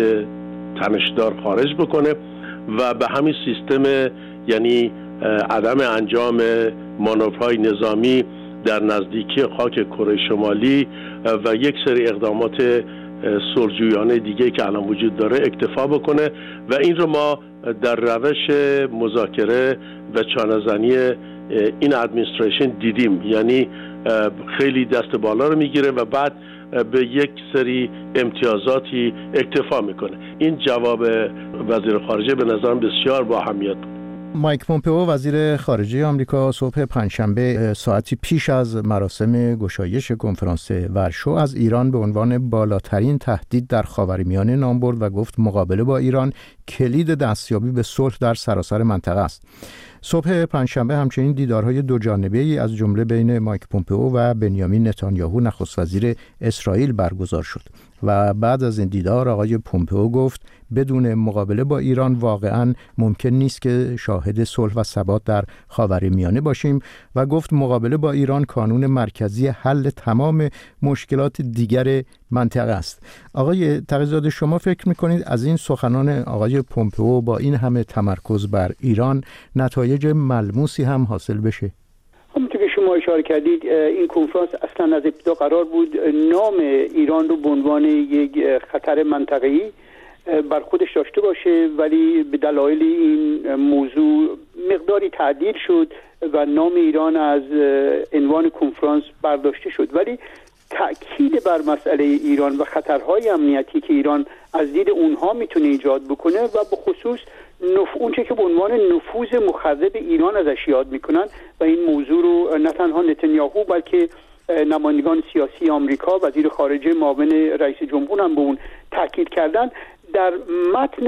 تنشدار خارج بکنه و به همین سیستم، یعنی عدم انجام مانورهای نظامی در نزدیکی خاک کره شمالی و یک سری اقدامات صلح‌جویانه دیگه که الان وجود داره اکتفا بکنه و این رو ما در روش مذاکره و چانه‌زنی این ادمنستریشن دیدیم. یعنی خیلی دست بالا رو میگیره و بعد به یک سری امتیازاتی اکتفا میکنه. این جواب وزیر خارجه به نظرم بسیار با اهمیت بود. مایک پومپئو وزیر خارجه آمریکا صبح پنجشنبه ساعتی پیش از مراسم گشایش کنفرانس ورشو از ایران به عنوان بالاترین تهدید در خاورمیانه نام برد و گفت مقابله با ایران کلید دستیابی به صلح در سراسر منطقه است. صبح پنجشنبه همچنین دیدارهای دو جانبه‌ای از جمله بین مایک پومپئو و بنیامین نتانیاهو نخست وزیر اسرائیل برگزار شد و بعد از این دیدار آقای پومپئو گفت بدون مقابله با ایران واقعاً ممکن نیست که شاهد صلح و ثبات در خاورمیانه باشیم و گفت مقابله با ایران کانون مرکزی حل تمام مشکلات دیگر منطقه است. آقای تقی‌زاده، شما فکر می‌کنید از این سخنان آقای پومپئو با این همه تمرکز بر ایران نتایج ملموسی هم حاصل بشه؟ همونطور که شما اشاره کردید این کنفرانس اصلا از ابتدا قرار بود نام ایران رو به عنوان یک خطر منطقه‌ای بر خودش داشته باشه، ولی به دلایل این موضوع مقداری تعدیل شد و نام ایران از عنوان کنفرانس برداشته شد. ولی تأکید بر مسئله ایران و خطرهای امنیتی که ایران از دید اونها میتونه ایجاد بکنه و به خصوص نف... اونچه که به عنوان نفوذ مخرب ایران ازش یاد میکنن و این موضوع رو نه تنها نتانیاهو بلکه نمایندگان سیاسی آمریکا، وزیر خارجه معاون رئیس جمهور هم به اون تاکید کردن، در متن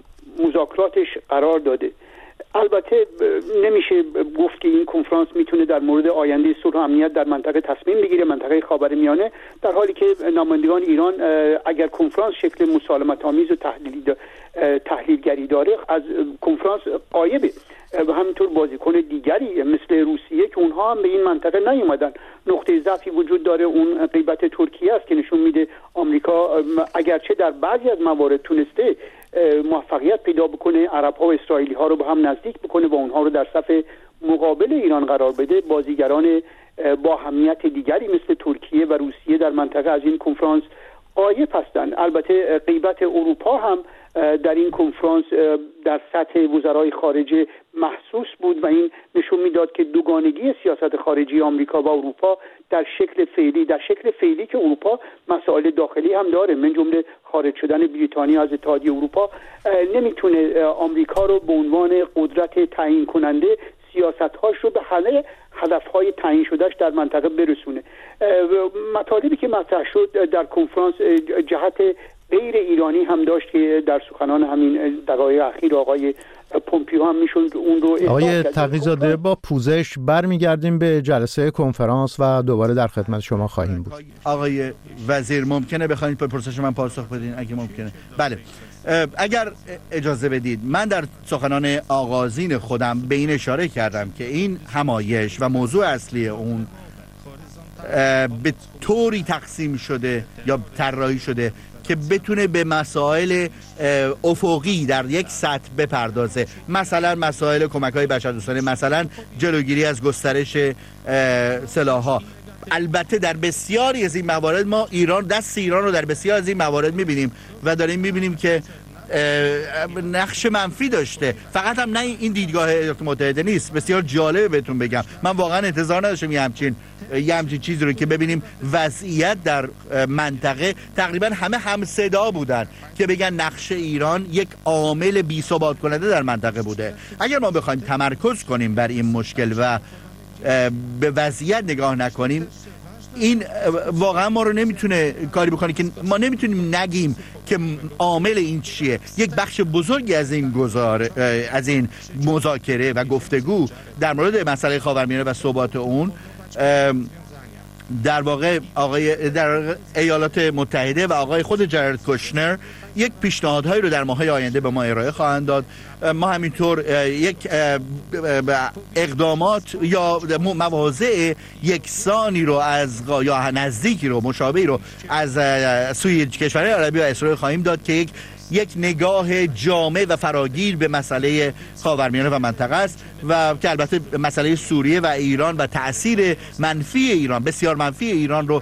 مذاکراتش قرار داده. البته نمیشه گفت که این کنفرانس میتونه در مورد آینده صلح و امنیت در منطقه تصمیم بگیره، منطقه خاورمیانه، در حالی که نمایندگان ایران اگر کنفرانس شکل مسالمت آمیز و تحلیلی تحلیلگری داره از کنفرانس غایبه و همینطور بازیکن دیگری مثل روسیه که اونها هم به این منطقه نیومدن. نقطه ضعفی وجود داره، اون غیبت ترکیه است که نشون میده آمریکا اگرچه در بعضی از موارد تونسته موفقیت پیدا بکنه عرب ها و اسرائیلی ها رو به هم نزدیک بکنه و اونها رو در صف مقابل ایران قرار بده، بازیگران با اهمیت دیگری مثل ترکیه و روسیه در منطقه از این کنفرانس غایب هستند. البته غیبت اروپا هم در این کنفرانس در سطح وزرای خارجه محسوس بود و این نشون میداد که دوگانگی سیاست خارجی آمریکا و اروپا در شکل فعلی در شکل فعلی که اروپا مسائل داخلی هم داره، من جمله خارج شدن بریتانیا از اتحادیه اروپا، نمیتونه آمریکا رو به عنوان قدرت تعیین کننده سیاست‌هاش رو به همه هدف‌های تعیین شدهش در منطقه برسونه. مطالبی که مطرح شد در کنفرانس جهت غیر ایرانی هم داشت که در سخنان همین دقایق اخیر آقای پومپیو هم میشون اون رو آقای تقی‌زاده، با پوزش برمیگردیم به جلسه کنفرانس و دوباره در خدمت شما خواهیم بود. آقای وزیر ممکنه بخواید به پرسش من پاسخ بدین اگه ممکنه؟ بله، اگر اجازه بدید من در سخنان آغازین خودم به این اشاره کردم که این همایش و موضوع اصلی اون به طوری تقسیم شده یا طراحی شده که بتونه به مسائل افقی در یک سطح بپردازه، مثلا مسائل کمک‌های بشردوستانه، مثلا جلوگیری از گسترش سلاح‌ها. البته در بسیاری از این موارد ما ایران دست ایران رو در بسیار از این موارد می‌بینیم و داریم می‌بینیم که نقش منفی داشته. فقط هم نه این دیدگاه ایالات متحده نیست. بسیار جالبه بهتون بگم، من واقعا انتظار نداشتم یه همچین یه همچین چیزی رو که ببینیم وضعیت در منطقه تقریبا همه هم صدا بودن که بگن نقش ایران یک عامل بی ثبات کننده در منطقه بوده. اگر ما بخوایم تمرکز کنیم بر این مشکل و به وضعیت نگاه نکنیم، این واقعا ما رو نمیتونه کاری بکنه که ما نمیتونیم نگیم که عامل این چیه. یک بخش بزرگی از این گزار از این مذاکره و گفتگو در مورد مسئله خاورمیانه و ثبات اون در واقع آقای در ایالات متحده و آقای خود جرارد کوشنر یک پیشنهادهایی رو در ماه‌های آینده به ما ارائه خواهند داد. ما همینطور یک اقدامات یا مواضع یکسانی رو از یا نزدیکی رو مشابهی رو از سوی کشورهای عربی و اسرائیل خواهیم داد که یک یک نگاه جامع و فراگیر به مسئله خاورمیانه و منطقه است و که البته مسئله سوریه و ایران و تأثیر منفی ایران، بسیار منفی ایران رو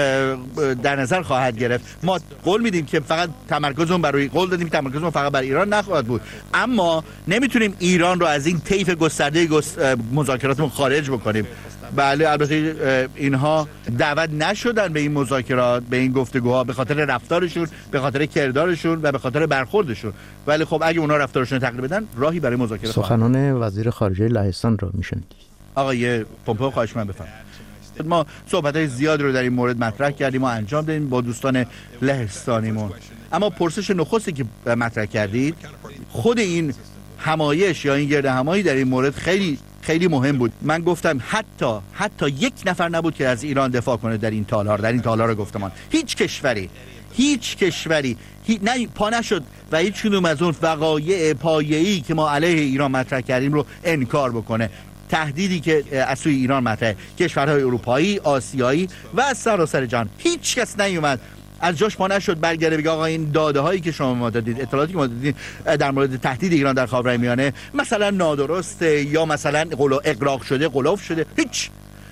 در نظر خواهد گرفت. ما قول میدیم که فقط تمرکزمون برای قول دادیم تمرکزمون فقط بر ایران نخواهد بود، اما نمیتونیم ایران رو از این طیف گسترده مذاکراتمون خارج بکنیم. بله، البته اینها دعوت نشدن به این مذاکرات، به این گفتگوها به خاطر رفتارشون، به خاطر کردارشون و به خاطر برخوردشون، ولی خب اگه اونا رفتارشون تغییر بدن راهی برای مذاکره. سخنان وزیر خارجه لهستان رو میشنید. آقای پومپئو، خواهش من بفرمایید. ما صحبت‌های زیاد رو در این مورد مطرح کردیم و انجام دادیم با دوستان لهستانیمون، اما پرسش نخستی که مطرح کردید، خود این همایش یا این گرد همایی در این مورد خیلی خیلی مهم بود. من گفتم حتی حتی یک نفر نبود که از ایران دفاع کنه در این تالار در این تالار گفتمان. هیچ کشوری هیچ کشوری هی... نه پا نشد و هیچ کدوم از اون وقایع پایه‌ای که ما علیه ایران مطرح کردیم رو انکار بکنه. تهدیدی که از سوی ایران مطرحه، کشورهای اروپایی، آسیایی و از سراسر جهان، هیچ کس نیومد از جاش پا نشد برگرده بگه آقا این داده هایی که شما ما دادید، اطلاعاتی که ما دادید در مورد تهدید ایران در خاورمیانه مثلا نادرسته یا مثلا اغراق شده، غلاف شده. هیچ.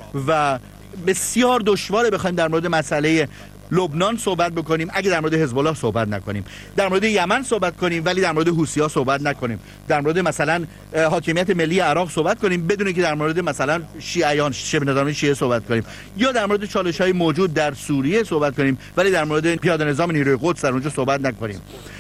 و بسیار دشواره بخوایم در مورد مسئله لبنان صحبت بکنیم اگه در مورد حزب الله صحبت نکنیم، در مورد یمن صحبت کنیم ولی در مورد حوثی‌ها صحبت نکنیم، در مورد مثلا حاکمیت ملی عراق صحبت کنیم بدون که در مورد مثلا شیعیان شبه نظامی شیعه صحبت کنیم، یا در مورد چالش‌های موجود در سوریه صحبت کنیم ولی در مورد پیاده نظام نیروی قدس در اونجا صحبت نکنیم.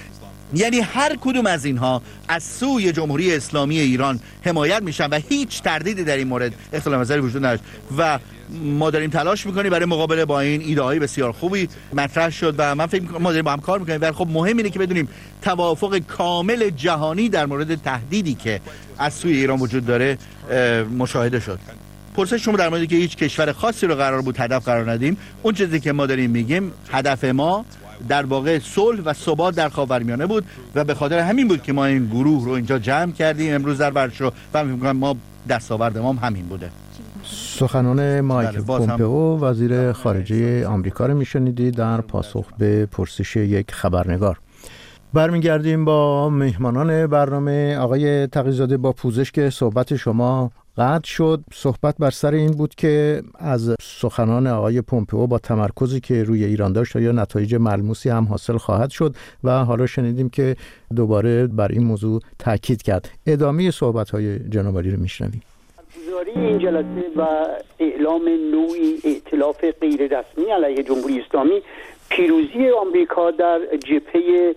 یعنی هر کدوم از اینها از سوی جمهوری اسلامی ایران حمایت میشن و هیچ تردیدی در این مورد اختلاف نظری وجود نداشت و ما داریم تلاش میکنیم برای مقابله با این ایده های بسیار خوبی مطرح شد و من فکر میکنم ما داریم با هم کار میکنیم. ولی خب مهم اینه که بدونیم توافق کامل جهانی در مورد تهدیدی که از سوی ایران وجود داره مشاهده شد. پرسش شما در موردی که هیچ کشور خاصی رو قرار بود هدف قرار ندیم، اون چیزی که ما داریم میگیم هدف ما در واقع صلح و ثبات در خاورمیانه بود و به خاطر همین بود که ما این گروه رو اینجا جمع کردیم امروز در ورشو و فکر می‌کنم ما دستاورد ما همین بوده. سخنان مایک پومپئو وزیر خارجه آمریکا رو میشنیدید در پاسخ به پرسش یک خبرنگار. برمیگردیم با مهمانان برنامه. آقای تقی‌زاده، با پوزش که صحبت شما قطع شد. صحبت بر سر این بود که از سخنان آقای پومپئو با تمرکزی که روی ایران داشت یا نتایج ملموسی هم حاصل خواهد شد و حالا شنیدیم که دوباره بر این موضوع تاکید کرد. ادامه صحبت‌های جناب عالی رو میشنویم. گزاری این جلسه و اعلام نوعی ائتلاف غیر رسمی علیه جمهوری اسلامی پیروزی آمریکا در جبهه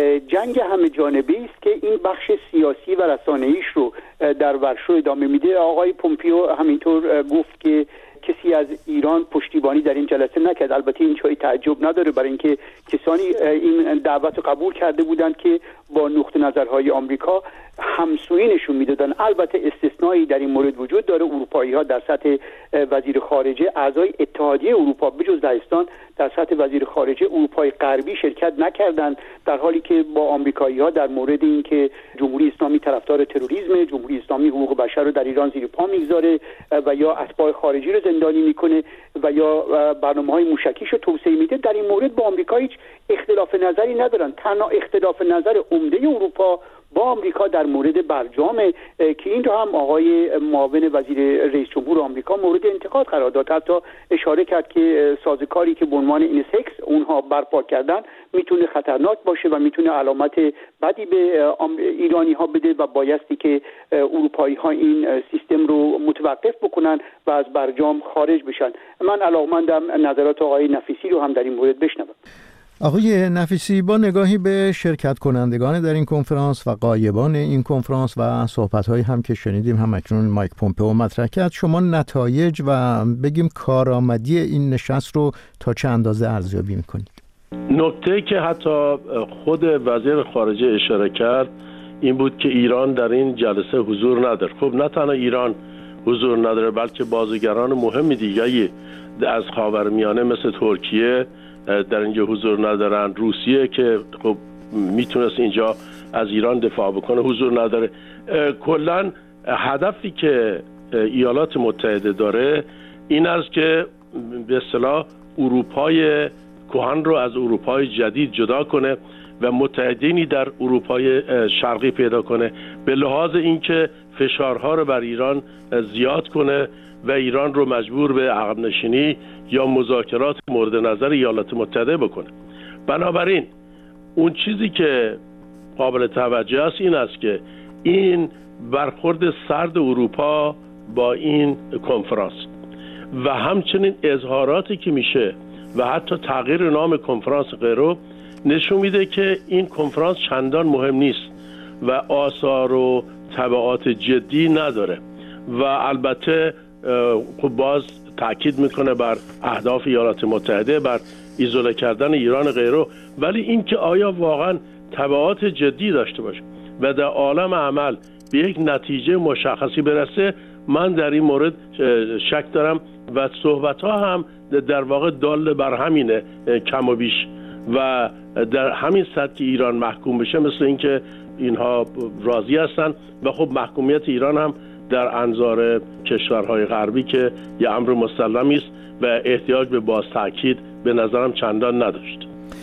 جنگ همه جانبه است که این بخش سیاسی و رسانه‌ایش رو در ورشو ادامه میده. آقای پومپئو همینطور گفت که کسی از ایران پشتیبانی در این جلسه نکرد. البته این چای تعجب نداره، برای اینکه کسانی این دعوت رو قبول کرده بودند که با نقطه نظرهای آمریکا همسویی نشون میدادن. البته استثنایی در این مورد وجود داره. اروپایی ها در سطح وزیر خارجه، اعضای اتحادیه اروپا بجز لهستان در سطح وزیر خارجه اروپای غربی شرکت نکردند، در حالی که با آمریکایی ها در مورد اینکه جمهوری اسلامی طرفدار تروریسم، جمهوری اسلامی حقوق بشر رو در ایران زیر پا میگذاره و یا اتباع خارجی رو زندانی میکنه و یا برنامه‌های موشکیش رو توسعه میده، در این مورد با آمریکا هیچ اختلاف نظری ندارن. تنها اختلاف نظر عمده اروپا با آمریکا در مورد برجامه که این رو هم آقای معاون وزیر رئیس جمهور آمریکا مورد انتقاد قرار داد. حتی اشاره کرد که سازوکاری که به عنوان اینسکس اونها برپا کردن میتونه خطرناک باشه و میتونه علامت بدی به ایرانی ها بده و بایستی که اروپایی ها این سیستم رو متوقف بکنن و از برجام خارج بشن. من علاقمندم نظرات آقای نفیسی رو هم در این مورد بشنوم. آقای نفیسی، با نگاهی به شرکت کنندگان در این کنفرانس و غایبان این کنفرانس و صحبت‌هایی هم که شنیدیم هم اکنون مایک پومپئو مطرح کرد، شما نتایج و بگیم کارآمدی این نشست رو تا چه اندازه ارزیابی می‌کنید؟ نکته که حتی خود وزیر خارجه اشاره کرد این بود که ایران در این جلسه حضور نداره. خب نه تنها ایران حضور نداره بلکه بازیگران مهم دیگری از خاورمیانه مثل ترکیه در اینجا حضور ندارن، روسیه که خب میتونست اینجا از ایران دفاع بکنه حضور نداره. کلا هدفی که ایالات متحده داره این است که به اصطلاح اروپای کهن رو از اروپای جدید جدا کنه و متحدینی در اروپای شرقی پیدا کنه، به لحاظ اینکه فشارها رو بر ایران زیاد کنه و ایران رو مجبور به عقب نشینی یا مذاکرات مورد نظر ایالات متحده بکنه. بنابراین اون چیزی که قابل توجه است این است که این برخورد سرد اروپا با این کنفرانس و همچنین اظهاراتی که میشه و حتی تغییر نام کنفرانس غیره نشون میده که این کنفرانس چندان مهم نیست و آثار و تبعات جدی نداره و البته خب باز تاکید میکنه بر اهداف ایالات متحده، بر ایزوله کردن ایران غیره، ولی اینکه آیا واقعا تبعات جدی داشته باشه و در عالم عمل به یک نتیجه مشخصی برسه، من در این مورد شک دارم و صحبت ها هم در واقع دال بر همینه کم و بیش و در همین سطح که ایران محکوم بشه مثل اینکه اینها راضی هستن و خب محکومیت ایران هم در انظار کشورهای غربی که یه امر مسلمی است و احتیاج به باز تاکید به نظرم چندان نداشت.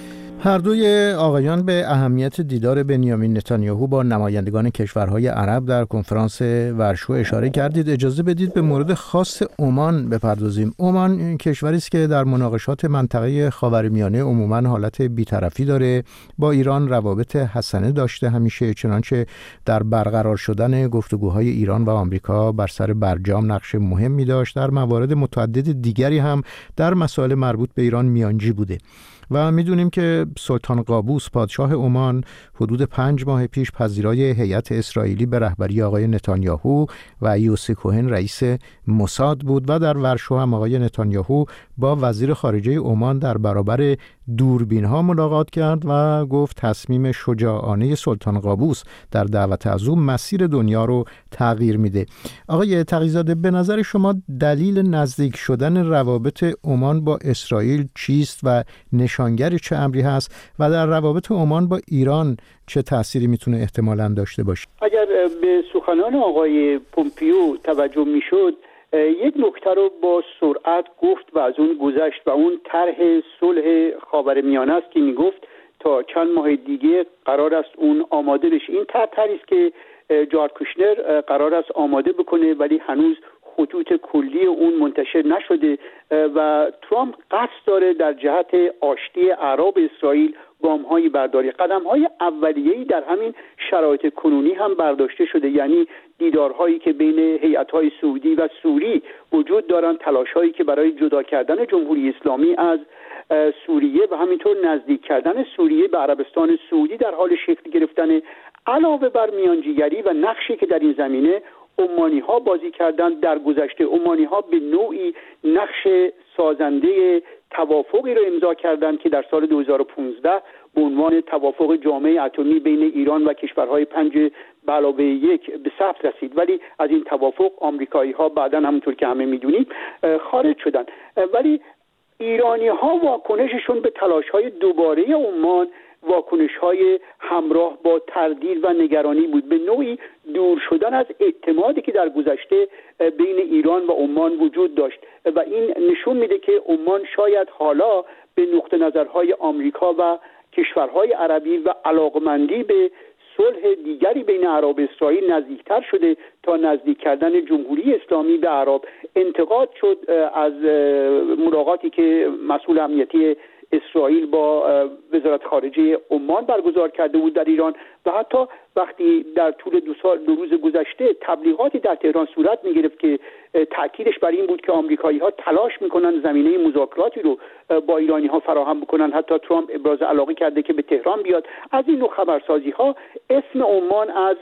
هر دوی آقایان به اهمیت دیدار بنیامین نتانیاهو با نمایندگان کشورهای عرب در کنفرانس ورشو اشاره کردید. اجازه بدید به مورد خاص عمان بپردازیم. عمان کشوری است که در مناقشات منطقه خاورمیانه عموما حالت بی‌طرفی داره، با ایران روابط حسنه داشته همیشه، چنانچه در برقرار شدن گفتگوهای ایران و آمریکا بر سر برجام نقش مهمی داشت. در موارد متعدد دیگری هم در مسائل مربوط به ایران میانجی بوده و میدونیم که سلطان قابوس پادشاه عمان حدود پنج ماه پیش پذیرای هیئت اسرائیلی به رهبری آقای نتانیاهو و یوسی کوهن رئیس موساد بود و در ورشو هم آقای نتانیاهو با وزیر خارجه عمان در برابر دوربین ها ملاقات کرد و گفت تصمیم شجاعانه سلطان قابوس در دعوت از او مسیر دنیا رو تغییر میده. آقای تقی‌زاده، به نظر شما دلیل نزدیک شدن روابط عمان با اسرائیل چیست و نشانگر چه امری هست و در روابط عمان با ایران چه تأثیری میتونه احتمالاً داشته باشه؟ اگر به سخنان آقای پومپئو توجه میشد، یک نکته رو با سرعت گفت و از اون گذشت و اون طرح صلح خاورمیانه است که میگفت تا چند ماه دیگه قرار است اون آماده بشه. این طرح طرحی است که جارد کوشنر قرار است آماده بکنه، ولی هنوز خطوط کلی اون منتشر نشده و ترامپ قصد داره در جهت آشتی عرب اسرائیل گام‌هایی برداری. قدم‌های اولیه‌ای در همین شرایط کنونی هم برداشته شده، یعنی دیدارهایی که بین هیئت‌های سعودی و سوری وجود دارند، تلاش‌هایی که برای جدا کردن جمهوری اسلامی از سوریه و همینطور نزدیک کردن سوریه به عربستان سعودی در حال شکل گرفتن. علاوه بر میانجیگری و نقشی که در این زمینه عمانی ها بازی کردند، در گذشته عمانی ها به نوعی نقش سازنده توافقی رو امضا کردند که در سال دو هزار و پانزده به عنوان توافق جامعه اتمی بین ایران و کشورهای پنج به علاوه یک به ثبت رسید، ولی از این توافق آمریکایی ها بعداً همونطور که همه میدونید خارج شدند. ولی ایرانی ها واکنششون به تلاش های دوباره عمان واکنش های همراه با تردید و نگرانی بود، به نوعی دور شدن از اعتمادی که در گذشته بین ایران و عمان وجود داشت و این نشون میده که عمان شاید حالا به نقطه نظرهای آمریکا و کشورهای عربی و علاقمندی به صلح دیگری بین عرب و اسرائیل نزدیکتر شده تا نزدیک کردن جمهوری اسلامی به عرب. انتقاد شد از ملاقاتی که مسئول امنیتی اسرائیل با وزارت خارجه عمان برگزار کرده بود در ایران و حتی وقتی در طول دو سال دو روز گذشته تبلیغاتی در تهران صورت می‌گرفت که تأکیدش بر این بود که آمریکایی‌ها تلاش می‌کنن زمینه مذاکراتی رو با ایرانی‌ها فراهم بکنن. حتی ترامپ ابراز علاقه کرده که به تهران بیاد. از این نوع خبرسازی‌ها اسم عمان از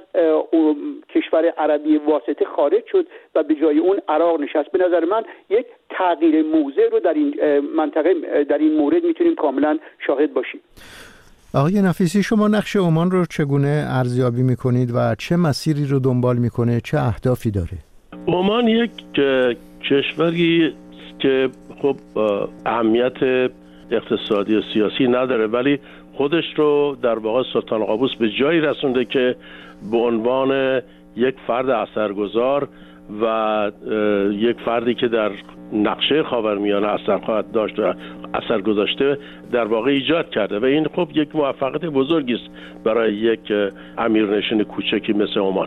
کشور عربی واسطه خارج شد و به جای اون عراق نشست. به نظر من یک تغییر موضع رو در این منطقه در این مورد می‌تونیم کاملا شاهد باشیم. آقای نفیسی، شما نقش عمان رو چگونه ارزیابی میکنید و چه مسیری رو دنبال میکنه، چه اهدافی داره؟ عمان یک کشوری که خب اهمیت اقتصادی و سیاسی نداره، ولی خودش رو در واقع سلطان قابوس به جایی رسونده که به عنوان یک فرد اثرگذار و یک فردی که در نقشه خاورمیانه اثر خواهد داشت و اثر گذاشته در واقع ایجاد کرده و این خب یک موفقیت بزرگی است برای یک امیرنشین کوچکی مثل عمان.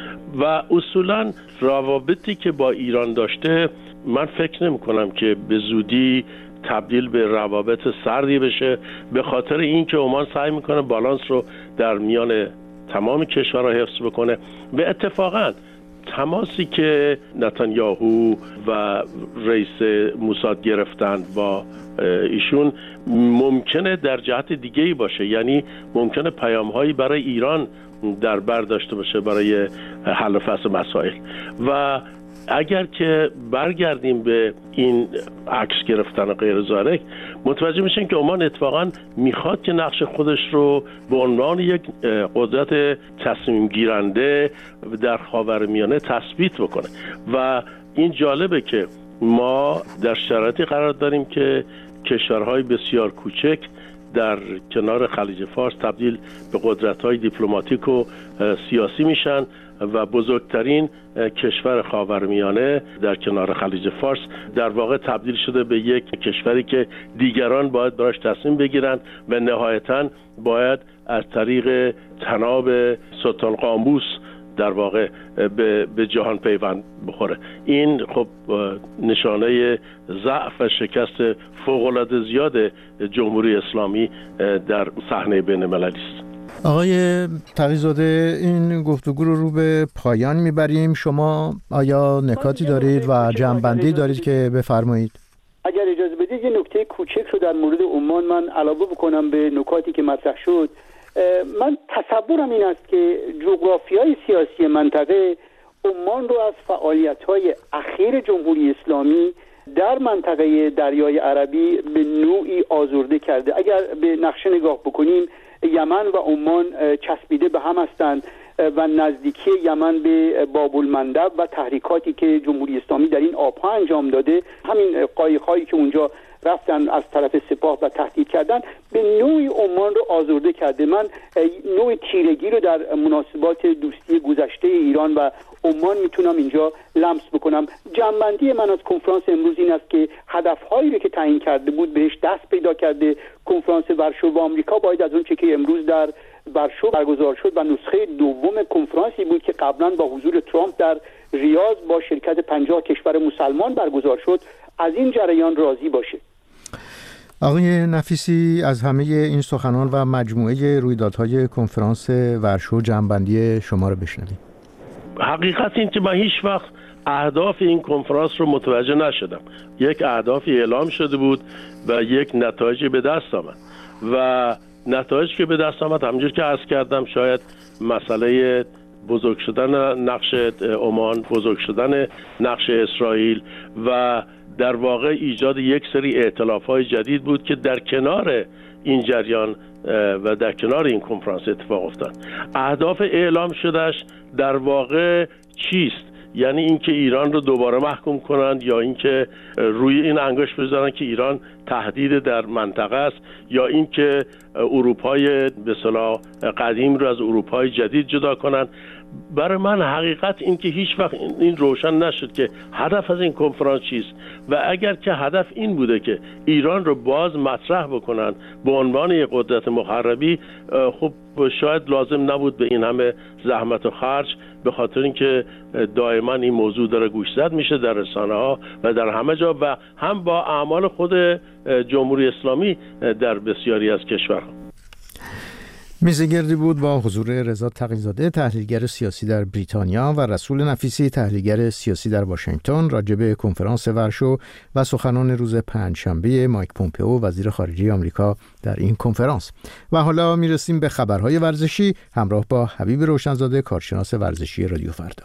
و اصولا روابطی که با ایران داشته من فکر نمی کنم که به زودی تبدیل به روابط سردی بشه، به خاطر اینکه عمان سعی میکنه بالانس رو در میان تمام کشورها حفظ بکنه و اتفاقاً تماسی که نتانیاهو و رئیس موساد گرفتن با ایشون ممکنه در جهت دیگه‌ای باشه، یعنی ممکنه پیام‌هایی برای ایران در بر داشته باشه برای حل و فصل مسائل. و اگر که برگردیم به این عکس گرفتن غیر ظاهر، متوجه میشیم که عمان اتفاقا میخواد که نقش خودش رو به عنوان یک قدرت تصمیم گیرنده در خاورمیانه تثبیت بکنه و این جالبه که ما در شرایطی قرار داریم که کشورهای بسیار کوچک در کنار خلیج فارس تبدیل به قدرت‌های دیپلماتیک و سیاسی میشن و بزرگترین کشور خاورمیانه در کنار خلیج فارس در واقع تبدیل شده به یک کشوری که دیگران باید براش تصمیم بگیرن و نهایتاً باید از طریق طناب سلطان قابوس در واقع به, به جهان پیوند بخوره. این خب نشانه ضعف و شکست فوق‌العاده زیاد جمهوری اسلامی در صحنه بین‌المللی است. آقای تقی‌زاده، این گفتگو رو رو به پایان میبریم. شما آیا نکاتی دارید و جمع‌بندی دارید که بفرمایید؟ اگر اجازه بدید یه نکته کوچک رو در مورد عمان من علاوه بکنم به نکاتی که مطرح شد. من تصورم این است که جغرافیای سیاسی منطقه عمان رو از فعالیت‌های اخیر جمهوری اسلامی در منطقه دریای عربی به نوعی آزرده کرده. اگر به نقشه نگاه بکنیم، یمن و عمان چسبیده به هم هستند و نزدیکی یمن به باب المندب و تحریکاتی که جمهوری اسلامی در این آبها انجام داده، همین قایق‌هایی که اونجا رفتن از طرف سپاه و تهدید کردن، به نوعی عمان رو آزرده کرده. من نوع تیرگی رو در مناسبات دوستی گذشته ایران و عمان میتونم اینجا لمس بکنم. جنبندی من از کنفرانس امروز این است که هدفهایی رو که تعیین کرده بود بهش دست پیدا کرده. کنفرانس ورشو و آمریکا باید از اون چه که امروز در ورشو برگزار شد و نسخه دوم کنفرانسی بود که قبلا با حضور ترامپ در ریاض با شرکت پنجاه کشور مسلمان برگزار شد، از این جریان راضی باشه. آقای نفیسی، از همه این سخنان و مجموعه رویدادهای کنفرانس ورشو جنبندی شما رو بشنویم. حقیقت این که من هیچ وقت اهداف این کنفرانس رو متوجه نشدم. یک اهدافی اعلام شده بود و یک نتایجی به دست آمد و نتایجی که به دست آمد همونجور که عرض کردم شاید مسئله بزرگ شدن نقش عمان، بزرگ شدن نقش اسرائیل و در واقع ایجاد یک سری ائتلاف‌های جدید بود که در کنار این جریان و در کنار این کنفرانس اتفاق افتاد. اهداف اعلام شدهش در واقع چیست؟ یعنی اینکه ایران رو دوباره محکوم کنند یا اینکه روی این انگشت بزنن که ایران تهدید در منطقه است یا اینکه اروپای به اصطلاح قدیم رو از اروپای جدید جدا کنند. برای من حقیقت این که هیچ وقت این روشن نشد که هدف از این کنفرانس چیست و اگر که هدف این بوده که ایران رو باز مطرح بکنن به عنوان یک قدرت مخربی، خب شاید لازم نبود به این همه زحمت و خرج، به خاطر اینکه دائما این موضوع داره گوشزد میشه در رسانه ها و در همه جا و هم با اعمال خود جمهوری اسلامی در بسیاری از کشورها. میزگردی بود با حضور رضا تقی‌زاده، تحلیلگر سیاسی در بریتانیا، و رسول نفیسی، تحلیلگر سیاسی در واشنگتن، راجع به کنفرانس ورشو و سخنان روز پنجشنبه مایک پومپئو وزیر خارجه آمریکا در این کنفرانس. و حالا میرسیم به خبرهای ورزشی همراه با حبیب روشنزاده، کارشناس ورزشی رادیو فردا.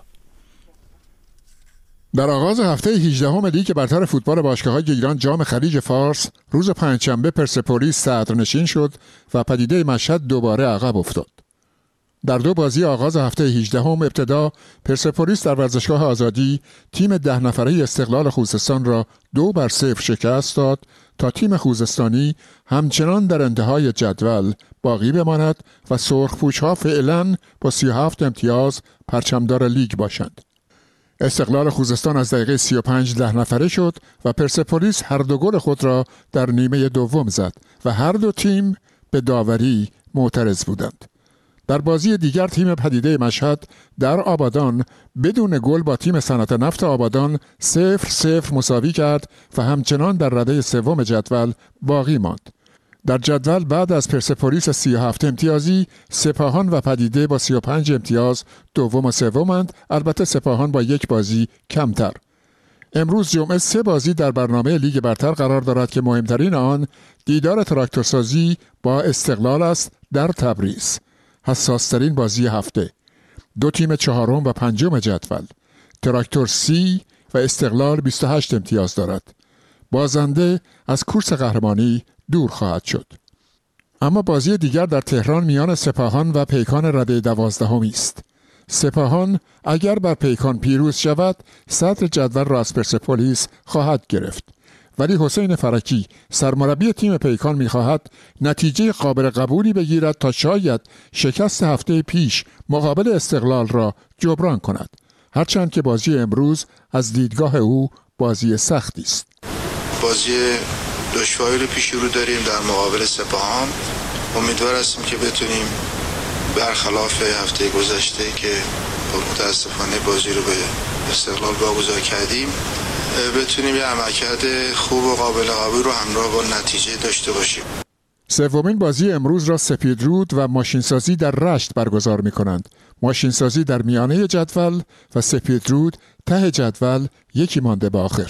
در آغاز هفته هجدهم لیگ برتر فوتبال باشگاه‌های ایران جام خلیج فارس روز پنجشنبه پرسپولیس صدرنشین شد و پدیده مشهد دوباره عقب افتاد. در دو بازی آغاز هفته هجدهم ابتدا پرسپولیس در ورزشگاه آزادی تیم ده نفره استقلال خوزستان را دو بر صفر شکست داد تا تیم خوزستانی همچنان در انتهای جدول باقی بماند و سرخپوش‌ها فعلاً با سی و هفت امتیاز پرچمدار لیگ باشند. استقلال خوزستان از دقیقه سی و پنج ده نفره شد و پرسپولیس هر دو گل خود را در نیمه دوم زد و هر دو تیم به داوری معترض بودند. در بازی دیگر تیم پدیده مشهد در آبادان بدون گل با تیم صنعت نفت آبادان صفر صفر مساوی کرد و همچنان در رده سوم جدول باقی ماند. در جدول بعد از پرسپولیس سی و هفت امتیازی، سپاهان و پدیده با سی و پنج امتیاز دوم و سومند، البته سپاهان با یک بازی کمتر. امروز جمعه سه بازی در برنامه لیگ برتر قرار دارد که مهمترین آن دیدار تراکتورسازی با استقلال است در تبریز، حساسترین بازی هفته. دو تیم چهارم و پنجم جدول، تراکتور سی و استقلال بیست و هشت امتیاز دارد. بازنده از کورس قهرمانی دور خواهد شد. اما بازی دیگر در تهران میان سپاهان و پیکان رده دوازدهمی است. سپاهان اگر بر پیکان پیروز شود صدر جدول را از پرسپولیس خواهد گرفت، ولی حسین فرکی سرمربی تیم پیکان میخواهد نتیجه قابل قبولی بگیرد تا شاید شکست هفته پیش مقابل استقلال را جبران کند، هرچند که بازی امروز از دیدگاه او بازی سختی است. بازی دشواری رو پیش رو داریم در مقابل سپاهان. امیدوار هستیم که بتونیم برخلاف هفته گذشته که متاسفانه بازی رو به استقلال واگذار کردیم بتونیم یه عملکرد خوب و قابل قبول رو همراه با نتیجه داشته باشیم. سومین بازی امروز را سپیدرود و ماشینسازی در رشت برگزار می کنند. ماشینسازی در میانه جدول و سپیدرود ته جدول یکی مانده به آخر.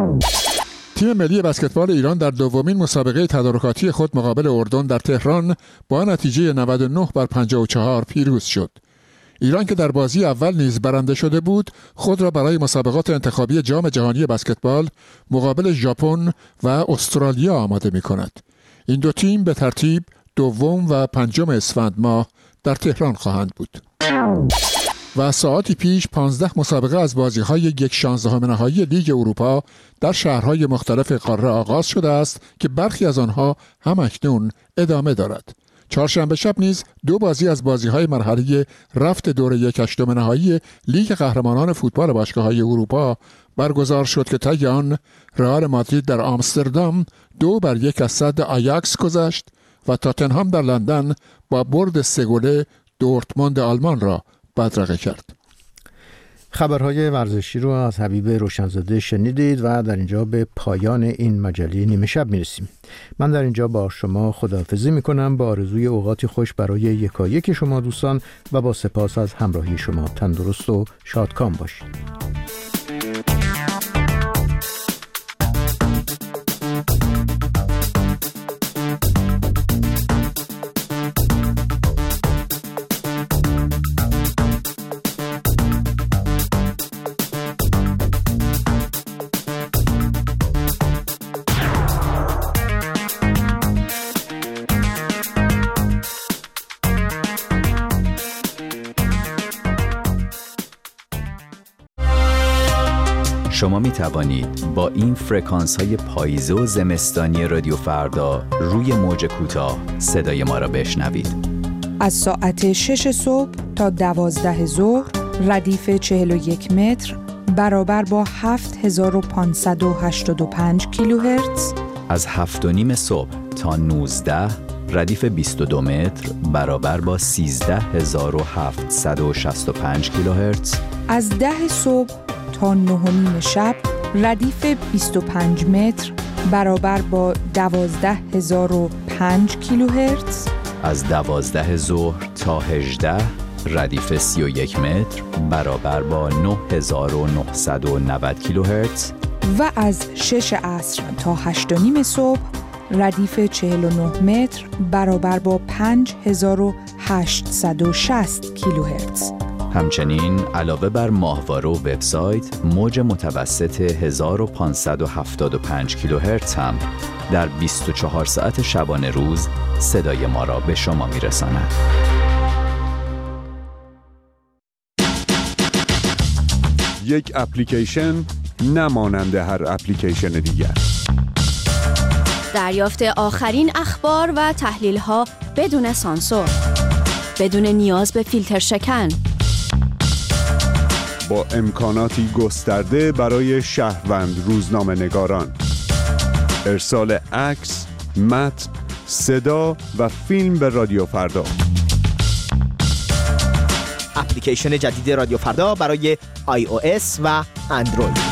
تیم ملی بسکتبال ایران در دومین مسابقه تدارکاتی خود مقابل اردن در تهران با نتیجه نود و نه بر پنجاه و چهار پیروز شد. ایران که در بازی اول نیز برنده شده بود، خود را برای مسابقات انتخابی جام جهانی بسکتبال مقابل ژاپن و استرالیا آماده می کند. این دو تیم به ترتیب دوم و پنجم اسفند ماه در تهران خواهند بود. و ساعتی پیش پانزده مسابقه از بازی‌های یک شانزدهم نهایی لیگ اروپا در شهرهای مختلف قاره آغاز شده است که برخی از آنها هم اکنون ادامه دارد. چهارشنبه شب نیز دو بازی از بازی‌های مرحله رفت دور یک هشتم نهایی لیگ قهرمانان فوتبال باشگاه‌های اروپا برگزار شد که طی آن رئال مادرید در آمستردام دو بر یک از صد آیاکس گذشت و تاتنهام در لندن با برد سه گله دورتموند آلمان را بدرقه کرد. خبرهای ورزشی رو از حبیب روشنزاده شنیدید و در اینجا به پایان این مجله نیمه شب میرسیم. من در اینجا با شما خداحافظی میکنم با آرزوی اوقاتی خوش برای یکایک شما دوستان و با سپاس از همراهی شما. تندرست و شادکام باشید. شما می توانید با این فرکانس های پاییزه و زمستانی رادیو فردا روی موج کوتاه صدای ما را بشنوید. از ساعت شش صبح تا دوازده ظهر ردیف چهل و یک متر برابر با هفت هزار و پانصد و هشتاد و پنج کیلوهرتز. از هفت و نیم صبح تا نوزده ردیف بیست و دو متر برابر با سیزده هزار و هفتصد و شصت و پنج کیلوهرتز. از ده صبح تا نه و نیم شب ردیف بیست و پنج متر برابر با دوازده هزار و پنج کیلوهرتز. از دوازده ظهر تا هجده ردیف سی و یک متر برابر با نه هزار و نهصد و نود کیلوهرتز. و از شش عصر تا هشت و نیم صبح ردیف چهل و نه متر برابر با پنج هزار و هشتصد و شصت کیلوهرتز. همچنین علاوه بر ماهواره و وبسایت، موج متوسط هزار و پانصد و هفتاد و پنج کیلوهرتز هم در بیست و چهار ساعت شبانه روز صدای ما را به شما میرساند. یک اپلیکیشن نمانند هر اپلیکیشن دیگر. دریافت آخرین اخبار و تحلیل‌ها بدون سانسور، بدون نیاز به فیلتر شکن، با امکاناتی گسترده برای شهروند روزنامه نگاران، ارسال عکس، متن، صدا و فیلم به رادیو فردا. اپلیکیشن جدید رادیو فردا برای آی او اس و اندروید.